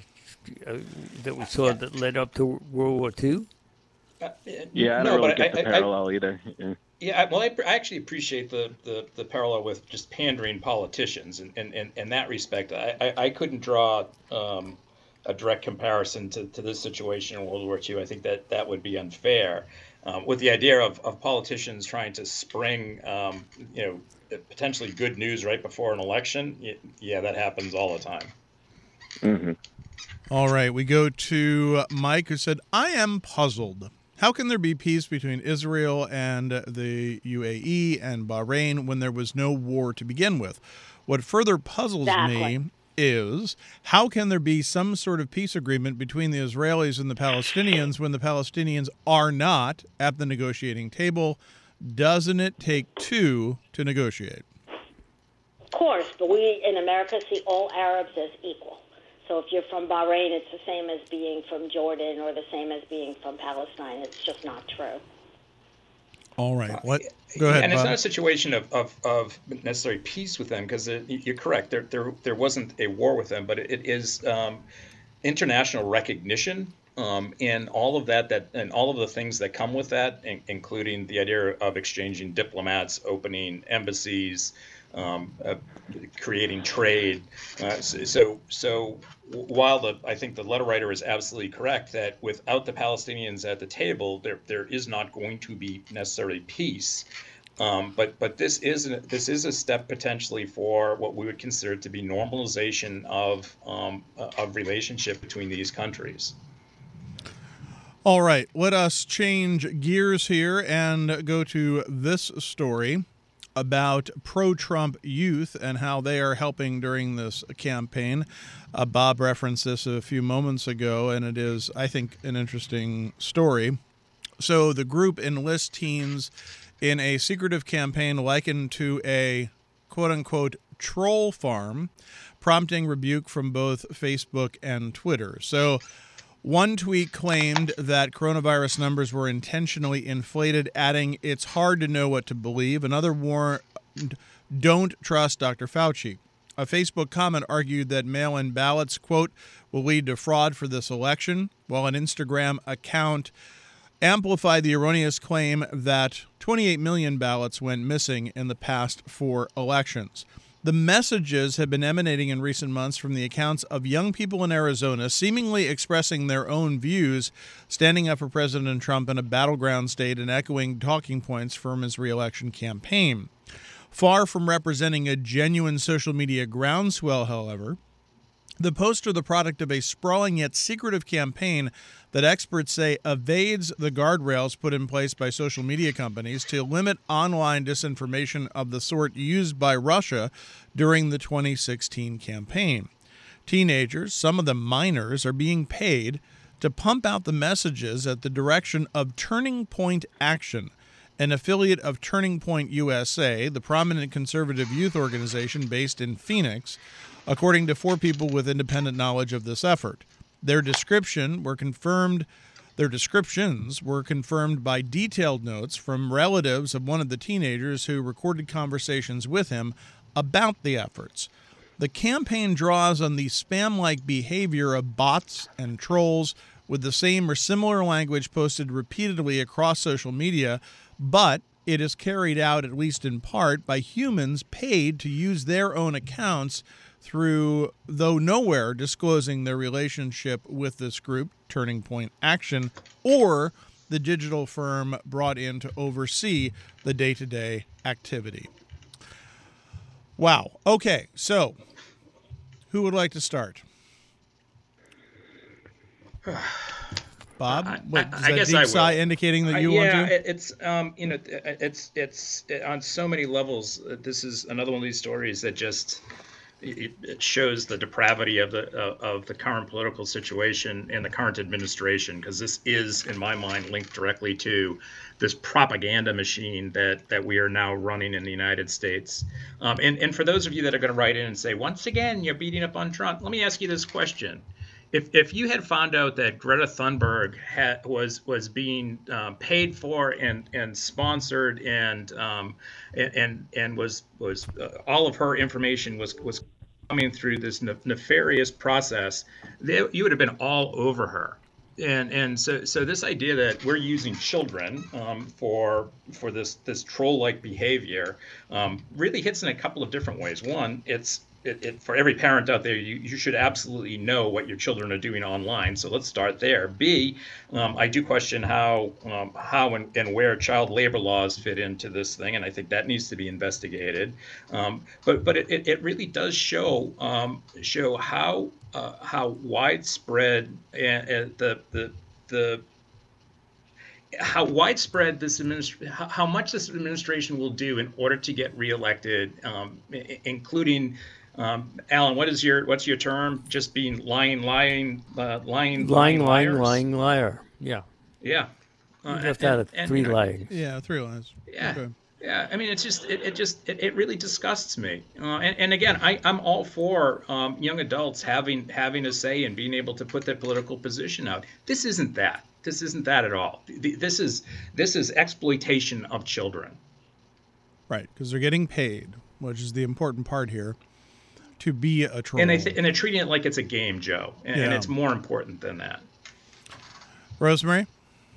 that we saw that led up to World War II? Yeah, I don't really get the parallel either. Yeah. Yeah, well, I actually appreciate the parallel with just pandering politicians, and in that respect, I couldn't draw a direct comparison to this situation in World War II. I think that would be unfair. With the idea of politicians trying to spring, potentially good news right before an election, yeah, that happens all the time. Mm-hmm. All right, we go to Mike, who said, I am puzzled. How can there be peace between Israel and the UAE and Bahrain when there was no war to begin with? What further puzzles me is, how can there be some sort of peace agreement between the Israelis and the Palestinians when the Palestinians are not at the negotiating table? Doesn't it take two to negotiate? Of course, but we in America see all Arabs as equal. So if you're from Bahrain, it's the same as being from Jordan or the same as being from Palestine. It's just not true. All right. What? Go ahead, and it's Bob. not a situation of necessary peace with them, because you're correct. There wasn't a war with them, but it is international recognition, and all of that and all of the things that come with that, including the idea of exchanging diplomats, opening embassies, creating trade. So while I think the letter writer is absolutely correct that without the Palestinians at the table, there is not going to be necessarily peace. But this is a step potentially for what we would consider to be normalization of relationship between these countries. All right, let us change gears here and go to this story about pro-Trump youth and how they are helping during this campaign. Bob referenced this a few moments ago, and it is, I think, an interesting story. So the group enlists teens in a secretive campaign likened to a quote-unquote troll farm, prompting rebuke from both Facebook and Twitter. So one tweet claimed that coronavirus numbers were intentionally inflated, adding, "It's hard to know what to believe." Another warned, "Don't trust Dr. Fauci." A Facebook comment argued that mail-in ballots, quote, "will lead to fraud for this election," while an Instagram account amplified the erroneous claim that 28 million ballots went missing in the past 4 elections. The messages have been emanating in recent months from the accounts of young people in Arizona seemingly expressing their own views, standing up for President Trump in a battleground state and echoing talking points from his re-election campaign. Far from representing a genuine social media groundswell, however, the posts are the product of a sprawling yet secretive campaign that experts say evades the guardrails put in place by social media companies to limit online disinformation of the sort used by Russia during the 2016 campaign. Teenagers, some of them minors, are being paid to pump out the messages at the direction of Turning Point Action, an affiliate of Turning Point USA, the prominent conservative youth organization based in Phoenix, according to 4 people with independent knowledge of this effort. Their descriptions were confirmed by detailed notes from relatives of one of the teenagers who recorded conversations with him about the efforts. The campaign draws on the spam-like behavior of bots and trolls with the same or similar language posted repeatedly across social media, but it is carried out, at least in part, by humans paid to use their own accounts through, though nowhere disclosing their relationship with this group, Turning Point Action, or the digital firm brought in to oversee the day-to-day activity. Wow. Okay, so who would like to start? Bob, I guess I will. Sigh indicating that you want to? It's on so many levels. This is another one of these stories that just it shows the depravity of the current political situation and the current administration, because this is, in my mind, linked directly to this propaganda machine that we are now running in the United States. And for those of you that are going to write in and say, once again, you're beating up on Trump, let me ask you this question. If you had found out that Greta Thunberg was being paid for and sponsored and was all of her information was coming through this nefarious process, you would have been all over her. And so this idea that we're using children for this troll-like behavior really hits in a couple of different ways. One, it's for every parent out there, you should absolutely know what your children are doing online. So let's start there. B, I do question how and where child labor laws fit into this thing, and I think that needs to be investigated. But it really does show how widespread how widespread how much this administration will do in order to get reelected, including Alan. What's your term? Just being lying liar. Yeah. Yeah. You left out of three lines. Yeah, 3 lines. Yeah. Okay. Yeah, I mean, it really disgusts me. And again, I'm all for young adults having a say and being able to put their political position out. This isn't that. This isn't that at all. This is exploitation of children. Right, because they're getting paid, which is the important part here, to be a troll. And they're treating it like it's a game, Joe. And it's more important than that. Rosemary?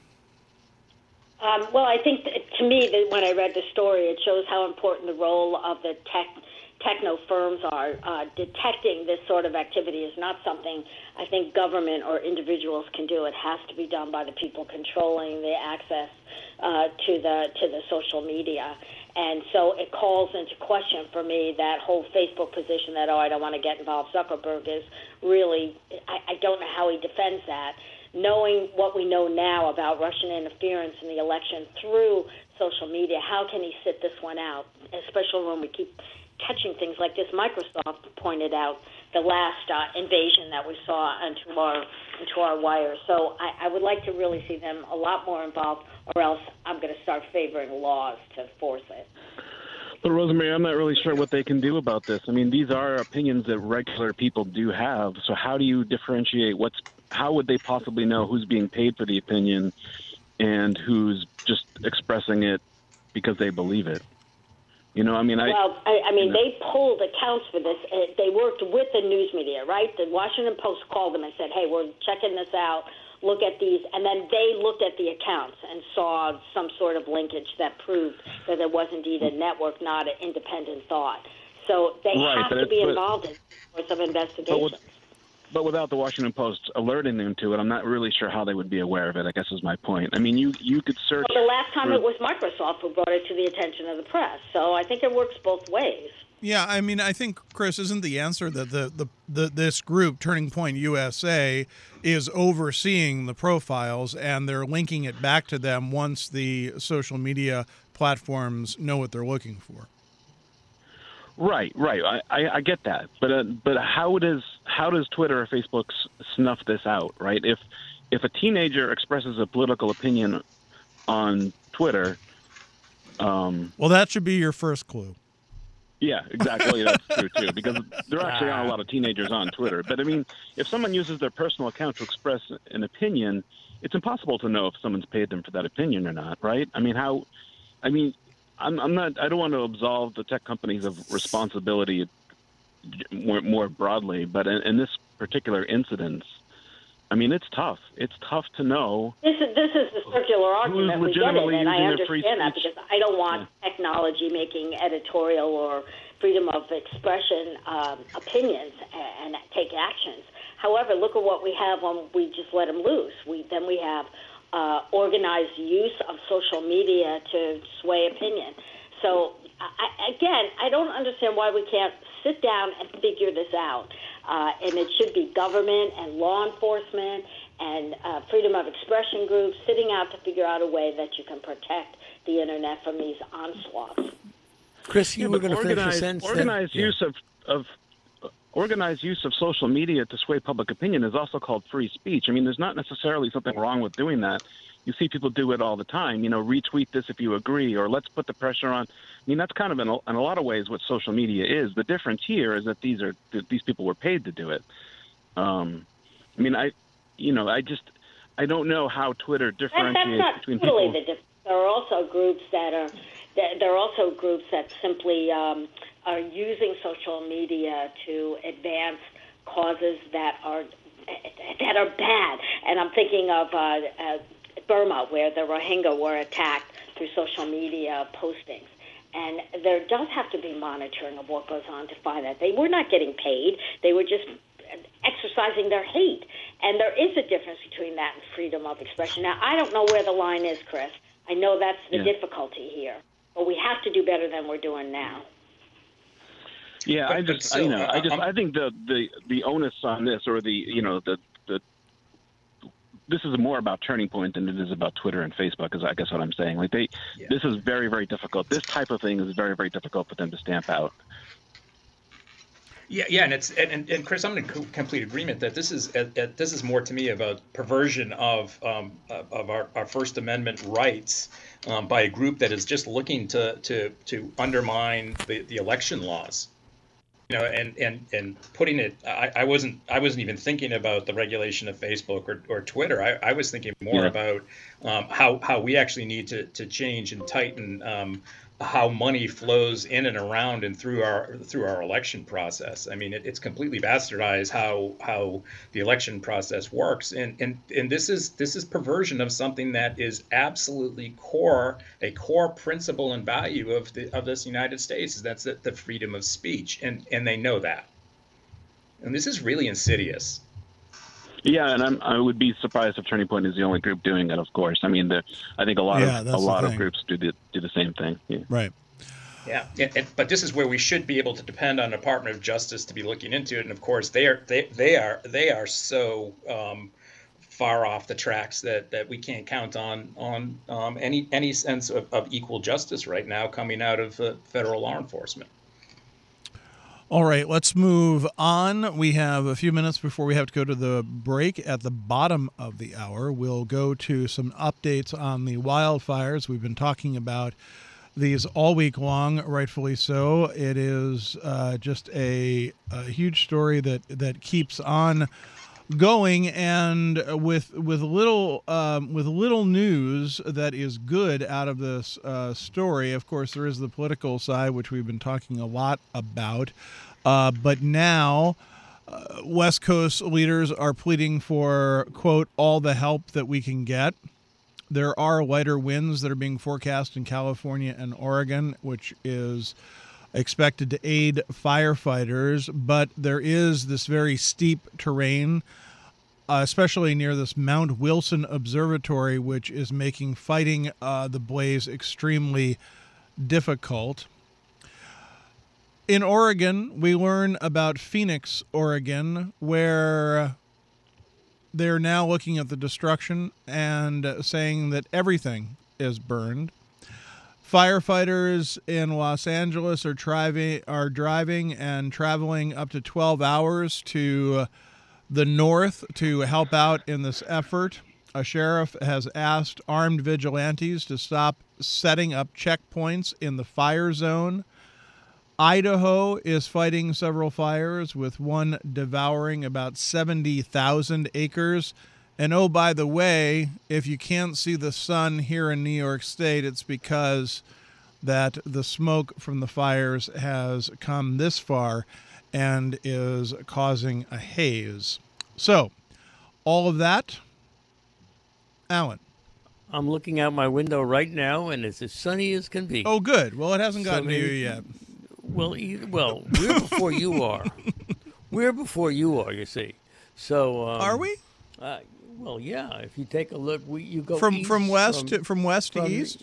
Well, I think to me, that when I read the story, it shows how important the role of the techno firms are. Detecting this sort of activity is not something I think government or individuals can do. It has to be done by the people controlling the access to the social media. And so it calls into question for me that whole Facebook position that, I don't want to get involved. Zuckerberg is really, I don't know how he defends that. Knowing what we know now about Russian interference in the election through social media, how can he sit this one out, especially when we keep touching things like this? Microsoft pointed out the last invasion that we saw into our wires. So I would like to really see them a lot more involved, or else I'm going to start favoring laws to force it. But Rosemary, I'm not really sure what they can do about this. I mean, these are opinions that regular people do have. So how do you differentiate how would they possibly know who's being paid for the opinion and who's just expressing it because they believe it? You know, I mean, they pulled accounts for this. They worked with the news media, right? The Washington Post called them and said, hey, we're checking this out. Look at these. And then they looked at the accounts and saw some sort of linkage that proved that there was indeed a network, not an independent thought. So they have to be involved in sorts of investigations. But without the Washington Post alerting them to it, I'm not really sure how they would be aware of it, I guess is my point. I mean, you could search... Well, the last time it was Microsoft who brought it to the attention of the press. So I think it works both ways. Yeah, I mean, I think, Chris, isn't the answer that this group, Turning Point USA, is overseeing the profiles and they're linking it back to them once the social media platforms know what they're looking for? Right. I get that, but how does Twitter or Facebook snuff this out? Right? If a teenager expresses a political opinion on Twitter, well, that should be your first clue. Yeah, exactly. That's true too, because there actually aren't a lot of teenagers on Twitter. But I mean, if someone uses their personal account to express an opinion, it's impossible to know if someone's paid them for that opinion or not, right? I mean, I don't want to absolve the tech companies of responsibility more broadly, but in this particular instance, I mean, it's tough. It's tough to know. This is the circular argument. We get it, and I understand that because I don't want technology making editorial or freedom of expression opinions and take actions. However, look at what we have when we just let them loose. Then we have organized use of social media to sway opinion. So, I don't understand why we can't sit down and figure this out. And it should be government and law enforcement and freedom of expression groups sitting out to figure out a way that you can protect the Internet from these onslaughts. Chris, you were going to finish a sentence. Organized use of social media to sway public opinion is also called free speech. I mean, there's not necessarily something wrong with doing that. You see people do it all the time. You know, retweet this if you agree, or let's put the pressure on. I mean, that's kind of in a lot of ways what social media is. The difference here is that these people were paid to do it. I mean, I don't know how Twitter differentiates between people. That's not totally the difference. There are also groups that simply are using social media to advance causes that are bad. And I'm thinking of Burma, where the Rohingya were attacked through social media postings. And there does have to be monitoring of what goes on to find that. They were not getting paid. They were just exercising their hate. And there is a difference between that and freedom of expression. Now, I don't know where the line is, Chris. I know that's the difficulty here. But we have to do better than we're doing now. Yeah, I think the onus on this, or this is more about Turning Point than it is about Twitter and Facebook, is I guess what I'm saying. This is very, very difficult. This type of thing is very, very difficult for them to stamp out. Yeah, and Chris, I'm in complete agreement that this is more to me about perversion of our First Amendment rights by a group that is just looking to undermine the election laws. And putting it, I wasn't even thinking about the regulation of Facebook or Twitter. I was thinking more about how we actually need to change and tighten how money flows in and around and through our election process. I mean, it's completely bastardized how the election process works, and this is perversion of something that is absolutely a core principle and value of this United States. That's the freedom of speech, and they know that, and this is really insidious. Yeah, and I would be surprised if Turning Point is the only group doing it. Of course, I mean, I think a lot of groups do the same thing. Yeah. Right. Yeah, but this is where we should be able to depend on the Department of Justice to be looking into it. And of course, they are so far off the tracks that we can't count on any sense of equal justice right now coming out of federal law enforcement. All right, let's move on. We have a few minutes before we have to go to the break at the bottom of the hour. We'll go to some updates on the wildfires. We've been talking about these all week long, rightfully so. It is just a huge story that keeps on going, and with little news that is good out of this story. Of course, there is the political side, which we've been talking a lot about, but now West Coast leaders are pleading for, quote, all the help that we can get. There are lighter winds that are being forecast in California and Oregon, which is expected to aid firefighters, but there is this very steep terrain, especially near this Mount Wilson Observatory, which is making fighting the blaze extremely difficult. In Oregon, we learn about Phoenix, Oregon, where they're now looking at the destruction and saying that everything is burned. Firefighters in Los Angeles are driving and traveling up to 12 hours to the north to help out in this effort. A sheriff has asked armed vigilantes to stop setting up checkpoints in the fire zone. Idaho is fighting several fires, with one devouring about 70,000 acres. And oh, by the way, if you can't see the sun here in New York State, it's because that the smoke from the fires has come this far and is causing a haze. So, all of that, Alan. I'm looking out my window right now, and it's as sunny as can be. Oh, good. Well, it hasn't gotten to you yet. Well, we're before you are. We're before you are, you see. So are we? Well, yeah. If you take a look, you go from east, west to east.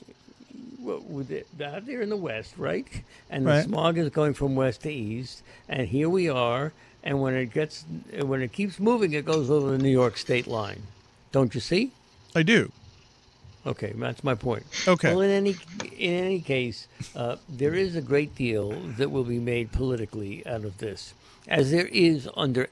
Out there in the west, right? And the smog is going from west to east, and here we are. And when it keeps moving, it goes over the New York state line. Don't you see? I do. Okay, that's my point. Okay. Well, in any case, there is a great deal that will be made politically out of this, as there is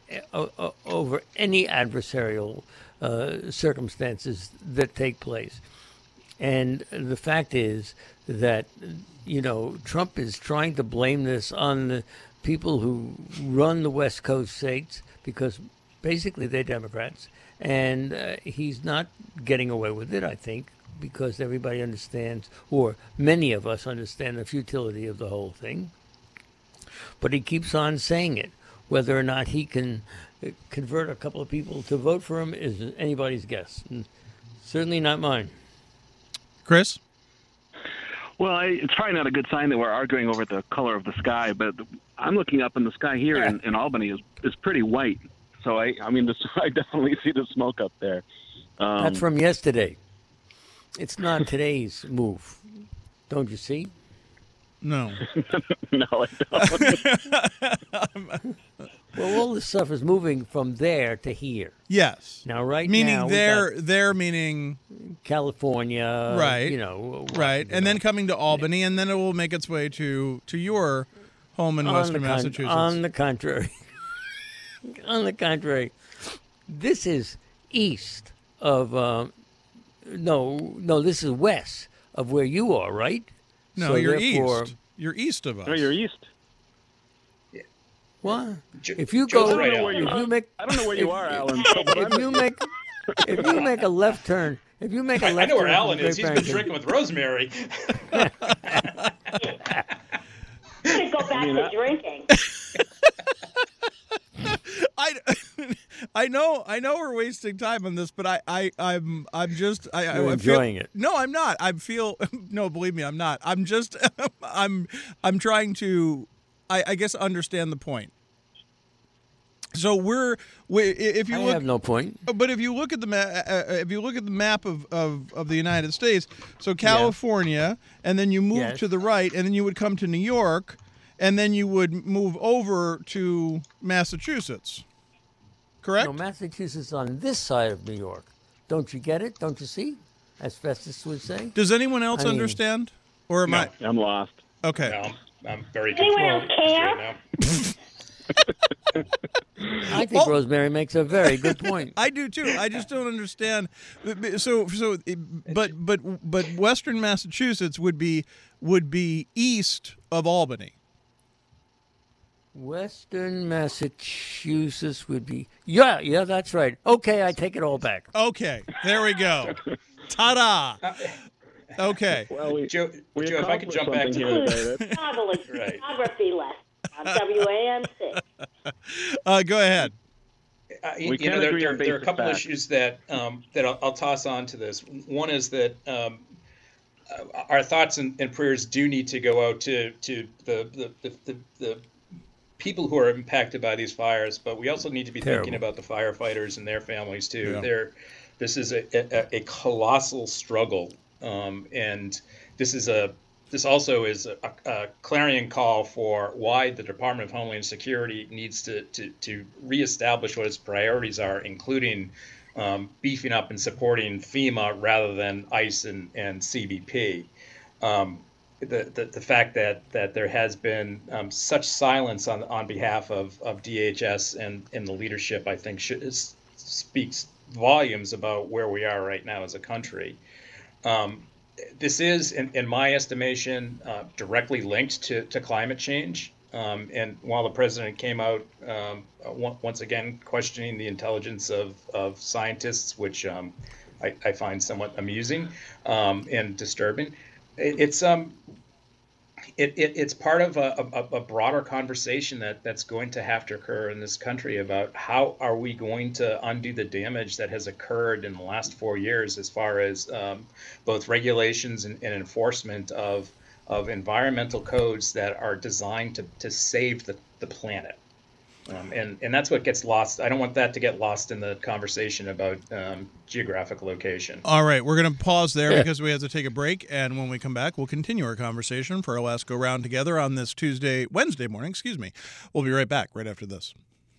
over any adversarial circumstances that take place. And the fact is that, Trump is trying to blame this on the people who run the West Coast states, because basically they're Democrats. And he's not getting away with it, I think, because everybody understands, or many of us understand, the futility of the whole thing. But he keeps on saying it. Whether or not he can convert a couple of people to vote for him is anybody's guess. And certainly not mine. Chris? Well, it's probably not a good sign that we're arguing over the color of the sky, but I'm looking up, and the sky here in Albany is pretty white. So I definitely see the smoke up there. That's from yesterday. It's not today's move. Don't you see? No. No, I don't. Well, all this stuff is moving from there to here. Yes. Now, right meaning now, there meaning California, right, right, and then coming to Albany, and then it will make its way to your home in Western Massachusetts. On the contrary, this is east of this is west of where you are, right? No, so you're therefore, east. You're east of us. No, you're east. What? If you go, I don't know where you are, Alan. If you make a left turn, I know where Alan is. He's been drinking with Rosemary. I'm going to go back to drinking. I know we're wasting time on this, but I'm enjoying it. No, I'm not. No, believe me, I'm not. I'm just I'm trying to I guess understand the point. So if you have no point. But if you look at the map of the United States, so California, and then you move to the right, and then you would come to New York, and then you would move over to Massachusetts. Correct? No, Massachusetts is on this side of New York. Don't you get it? Don't you see? As Festus would say. Does anyone else understand? Or am I? I'm lost. Okay. No, I'm very Anyone else care? right now. I think Rosemary makes a very good point. I do too. I just don't understand. But Western Massachusetts would be east of Albany. Western Massachusetts would be yeah, that's right. Okay, I take it all back. Okay, there we go. Ta-da! Okay. Well, Joe, if I could jump back to Geography lesson on WAMC. Go ahead. There are a couple issues that I'll toss on to this. One is that our thoughts and prayers do need to go out to the people who are impacted by these fires, but we also need to be thinking about the firefighters and their families too. Yeah. This is a colossal struggle, and this also is a clarion call for why the Department of Homeland Security needs to reestablish what its priorities are, including beefing up and supporting FEMA rather than ICE and CBP. The fact that there has been such silence on behalf of DHS and the leadership, I think, speaks volumes about where we are right now as a country. This is, in my estimation, directly linked to climate change. And while the president came out once again questioning the intelligence of scientists, which I find somewhat amusing and disturbing, it's part of a broader conversation that's going to have to occur in this country about how are we going to undo the damage that has occurred in the last 4 years as far as both regulations and enforcement of environmental codes that are designed to save the planet. And that's what gets lost. I don't want that to get lost in the conversation about geographic location. All right, we're going to pause there because we have to take a break, and when we come back, we'll continue our conversation for our last go-round together on this Wednesday morning. We'll be right back right after this.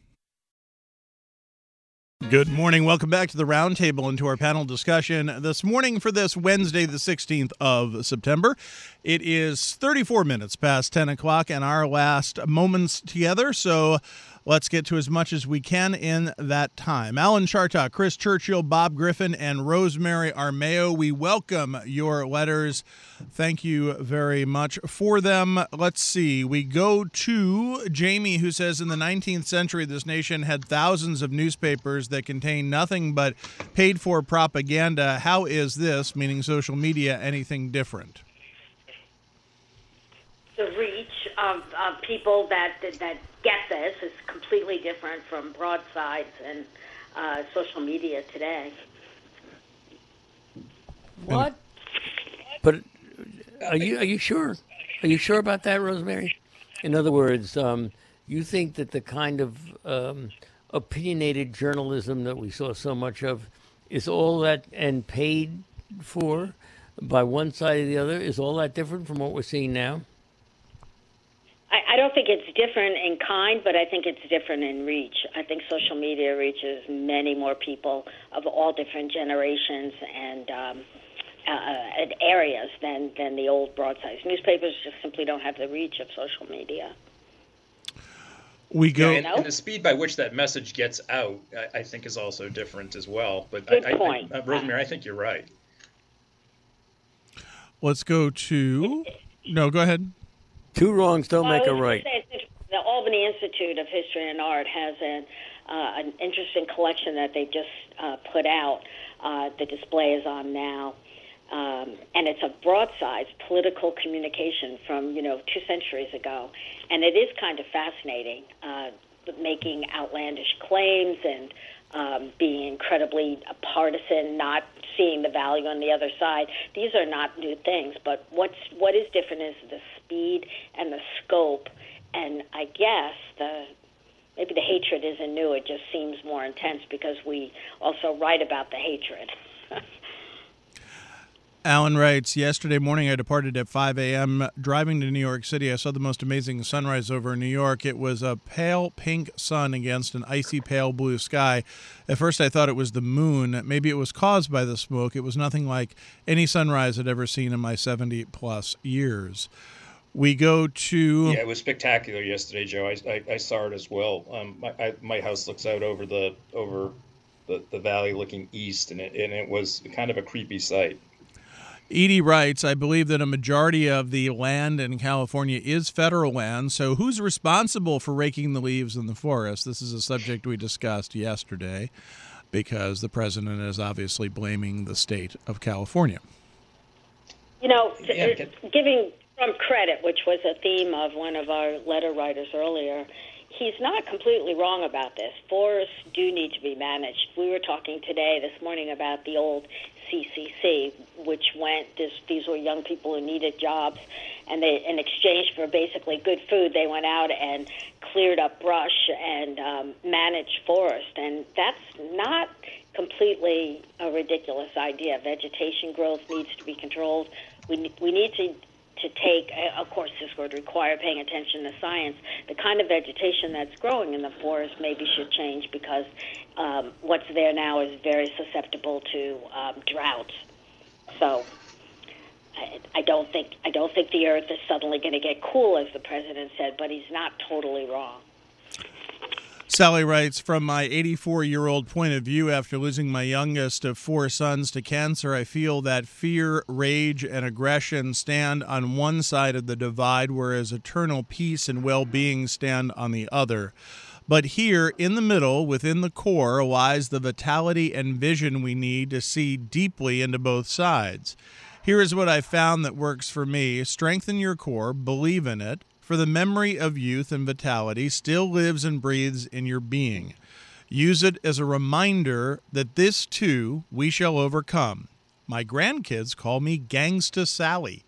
Good morning. Welcome back to the Roundtable and to our panel discussion this morning for this Wednesday, the 16th of September. It is 34 minutes past 10 o'clock and our last moments together, so let's get to as much as we can in that time. Alan Chartock, Chris Churchill, Bob Griffin, and Rosemary Armao, we welcome your letters. Thank you very much for them. Let's see. We go to Jamie, who says, in the 19th century, this nation had thousands of newspapers that contained nothing but paid-for propaganda. How is this, meaning social media, anything different? The reach of people that get this is completely different from broadsides and social media today. What? But Are you sure? Are you sure about that, Rosemary? In other words, you think that the kind of opinionated journalism that we saw so much of is all that and paid for by one side or the other? Is all that different from what we're seeing now? I don't think it's different in kind, but I think it's different in reach. I think social media reaches many more people of all different generations and areas than the old broadsides. Newspapers just simply don't have the reach of social media. We go, and the speed by which that message gets out, I think, is also different as well. But Good point. Rosemary, I think you're right. let's go to. No, go ahead. Two wrongs don't make a I was right. gonna say, the Albany Institute of History and Art has an interesting collection that they just put out. The display is on now. And it's a broadside political communication from, 2 centuries ago. And it is kind of fascinating, making outlandish claims and being incredibly partisan, not seeing the value on the other side. These are not new things, but what is different is the speed and the scope. And I guess maybe the hatred isn't new. It just seems more intense because we also write about the hatred. Alan writes, yesterday morning I departed at 5 a.m. Driving to New York City, I saw the most amazing sunrise over New York. It was a pale pink sun against an icy pale blue sky. At first I thought it was the moon. Maybe it was caused by the smoke. It was nothing like any sunrise I'd ever seen in my 70-plus years. We go to... Yeah, it was spectacular yesterday, Joe. I saw it as well. My house looks out over the valley looking east, and it was kind of a creepy sight. Edie writes, I believe that a majority of the land in California is federal land, so who's responsible for raking the leaves in the forest? This is a subject we discussed yesterday because the president is obviously blaming the state of California. Giving Trump credit, which was a theme of one of our letter writers earlier, he's not completely wrong about this. Forests do need to be managed. We were talking this morning about the old CCC, which these were young people who needed jobs, and they, in exchange for basically good food, they went out and cleared up brush and managed forest. And that's not completely a ridiculous idea. Vegetation growth needs to be controlled. We need to take, of course, this would require paying attention to science. The kind of vegetation that's growing in the forest maybe should change because what's there now is very susceptible to droughts. So I don't think the earth is suddenly going to get cool, as the president said, but he's not totally wrong. Sally writes, from my 84-year-old point of view, after losing my youngest of 4 sons to cancer, I feel that fear, rage, and aggression stand on one side of the divide, whereas eternal peace and well-being stand on the other. But here, in the middle, within the core, lies the vitality and vision we need to see deeply into both sides. Here is what I found that works for me. Strengthen your core, believe in it, for the memory of youth and vitality still lives and breathes in your being. Use it as a reminder that this, too, we shall overcome. My grandkids call me Gangsta Sally.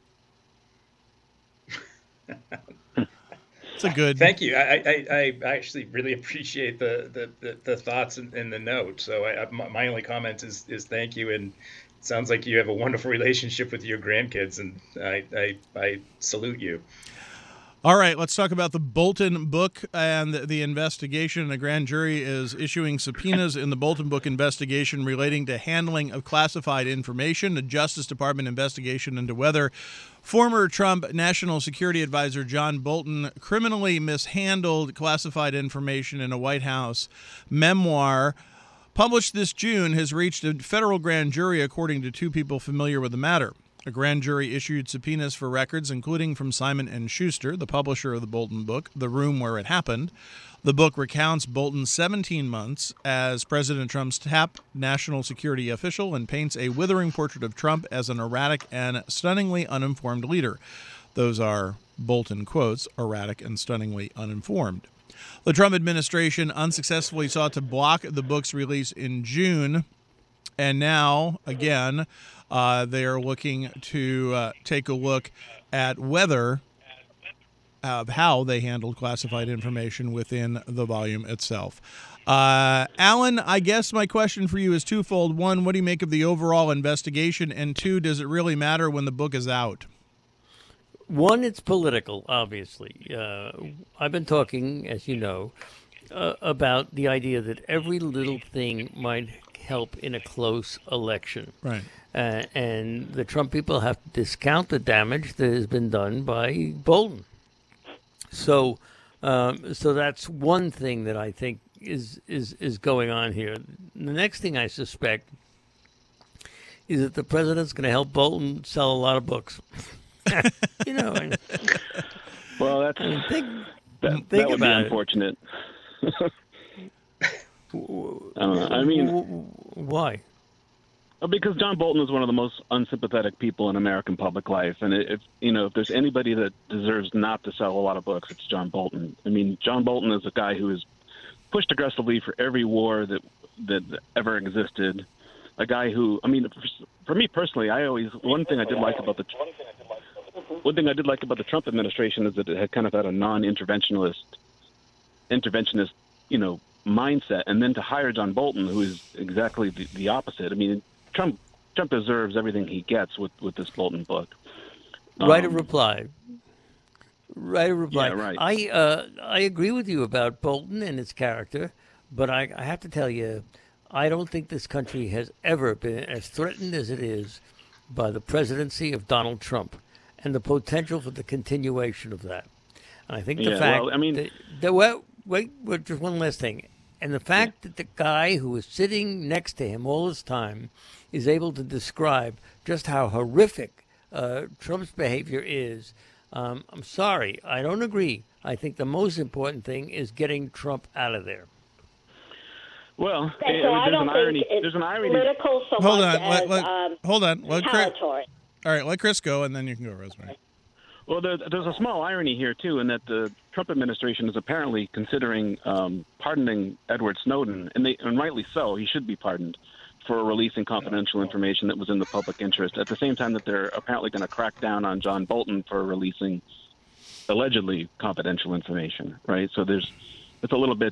It's a good... Thank you. I actually really appreciate the thoughts in the note. So my only comment is thank you, and it sounds like you have a wonderful relationship with your grandkids, and I salute you. All right, let's talk about the Bolton book and the investigation. A grand jury is issuing subpoenas in the Bolton book investigation relating to handling of classified information. A Justice Department investigation into whether former Trump National Security Advisor John Bolton criminally mishandled classified information in a White House memoir published this June has reached a federal grand jury, according to 2 people familiar with the matter. A grand jury issued subpoenas for records, including from Simon & Schuster, the publisher of the Bolton book, The Room Where It Happened. The book recounts Bolton's 17 months as President Trump's top national security official and paints a withering portrait of Trump as an erratic and stunningly uninformed leader. Those are Bolton quotes, erratic and stunningly uninformed. The Trump administration unsuccessfully sought to block the book's release in June. And now, again, they are looking to take a look at whether how they handled classified information within the volume itself. Alan, I guess my question for you is twofold. One, what do you make of the overall investigation? And two, does it really matter when the book is out? One, it's political, obviously. I've been talking, as you know, about the idea that every little thing might help in a close election. Right. And the Trump people have to discount the damage that has been done by Bolton. So that's one thing that I think is going on here. The next thing I suspect is that the president's going to help Bolton sell a lot of books. You know. Well, that's think that would be about it. unfortunate. I don't know. I mean, Why? because John Bolton is one of the most unsympathetic people in American public life, and if there's anybody that deserves not to sell a lot of books, it's John Bolton. I mean, John Bolton is a guy who has pushed aggressively for every war that ever existed. A guy who, I mean, for me personally, one thing I did like about the Trump administration is that it had kind of had a non-interventionist, mindset, and then to hire John Bolton, who is exactly the opposite. I mean, Trump deserves everything he gets with this Bolton book. Right of reply. Yeah, right. I agree with you about Bolton and his character, but I have to tell you, I don't think this country has ever been as threatened as it is by the presidency of Donald Trump and the potential for the continuation of that. And I think the fact wait, just one last thing. And the fact that the guy who is sitting next to him all this time is able to describe just how horrific Trump's behavior is, I'm sorry, I don't agree. I think the most important thing is getting Trump out of there. Well, so I don't think it's political so Hold much on, as hold on. retaliatory. All right, let Chris go, and then you can go, Rosemary. Well, there's a small irony here, too, in that the Trump administration is apparently considering pardoning Edward Snowden, and rightly so. He should be pardoned for releasing confidential information that was in the public interest, at the same time that they're apparently going to crack down on John Bolton for releasing allegedly confidential information, right? So it's a little bit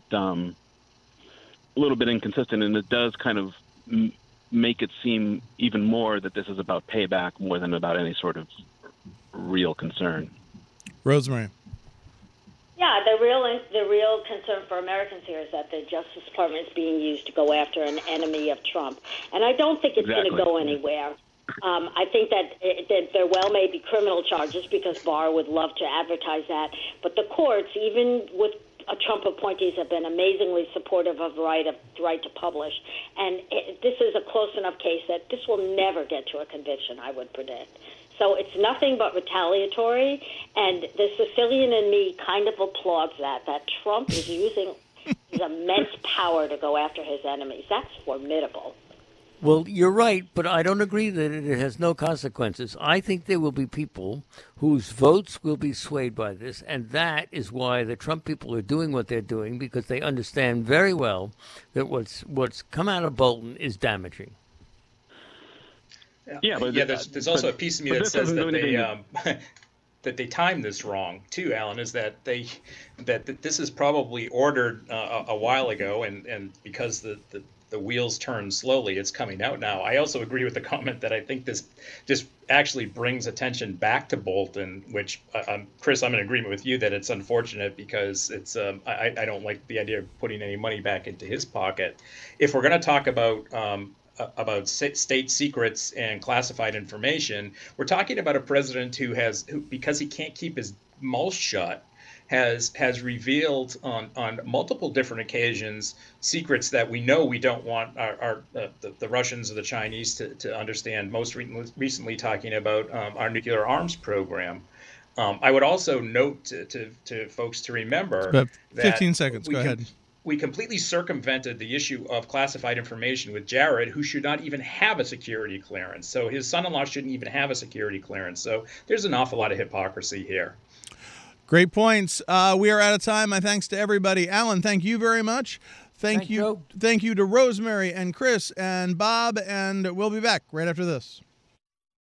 inconsistent, and it does kind of make it seem even more that this is about payback more than about any sort of real concern. Rosemary. Yeah, the real concern for Americans here is that the Justice Department is being used to go after an enemy of Trump, and I don't think it's going to go anywhere. I think that there well may be criminal charges because Barr would love to advertise that, but the courts, even with Trump appointees, have been amazingly supportive of the right to publish, and this is a close enough case that this will never get to a conviction, I would predict. So it's nothing but retaliatory, and the Sicilian in me kind of applauds that Trump is using his immense power to go after his enemies. That's formidable. Well, you're right, but I don't agree that it has no consequences. I think there will be people whose votes will be swayed by this, and that is why the Trump people are doing what they're doing, because they understand very well that what's come out of Bolton is damaging. Yeah, but there's also a piece of me that says that they timed this wrong too, Alan. Is that this is probably ordered a while ago, and because the wheels turn slowly, it's coming out now. I also agree with the comment that I think this actually brings attention back to Bolton, which Chris, I'm in agreement with you that it's unfortunate because it's I don't like the idea of putting any money back into his pocket. If we're going to talk about state secrets and classified information, we're talking about a president who because he can't keep his mouth shut, has revealed on multiple different occasions secrets that we know we don't want the Russians or the Chinese to understand. Most recently talking about our nuclear arms program. I would also note to folks to remember About 15 that seconds. Go ahead. We completely circumvented the issue of classified information with Jared, who should not even have a security clearance. So his son-in-law shouldn't even have a security clearance. So there's an awful lot of hypocrisy here. Great points. We are out of time. My thanks to everybody. Alan, thank you very much. Thank you to Rosemary and Chris and Bob, and we'll be back right after this.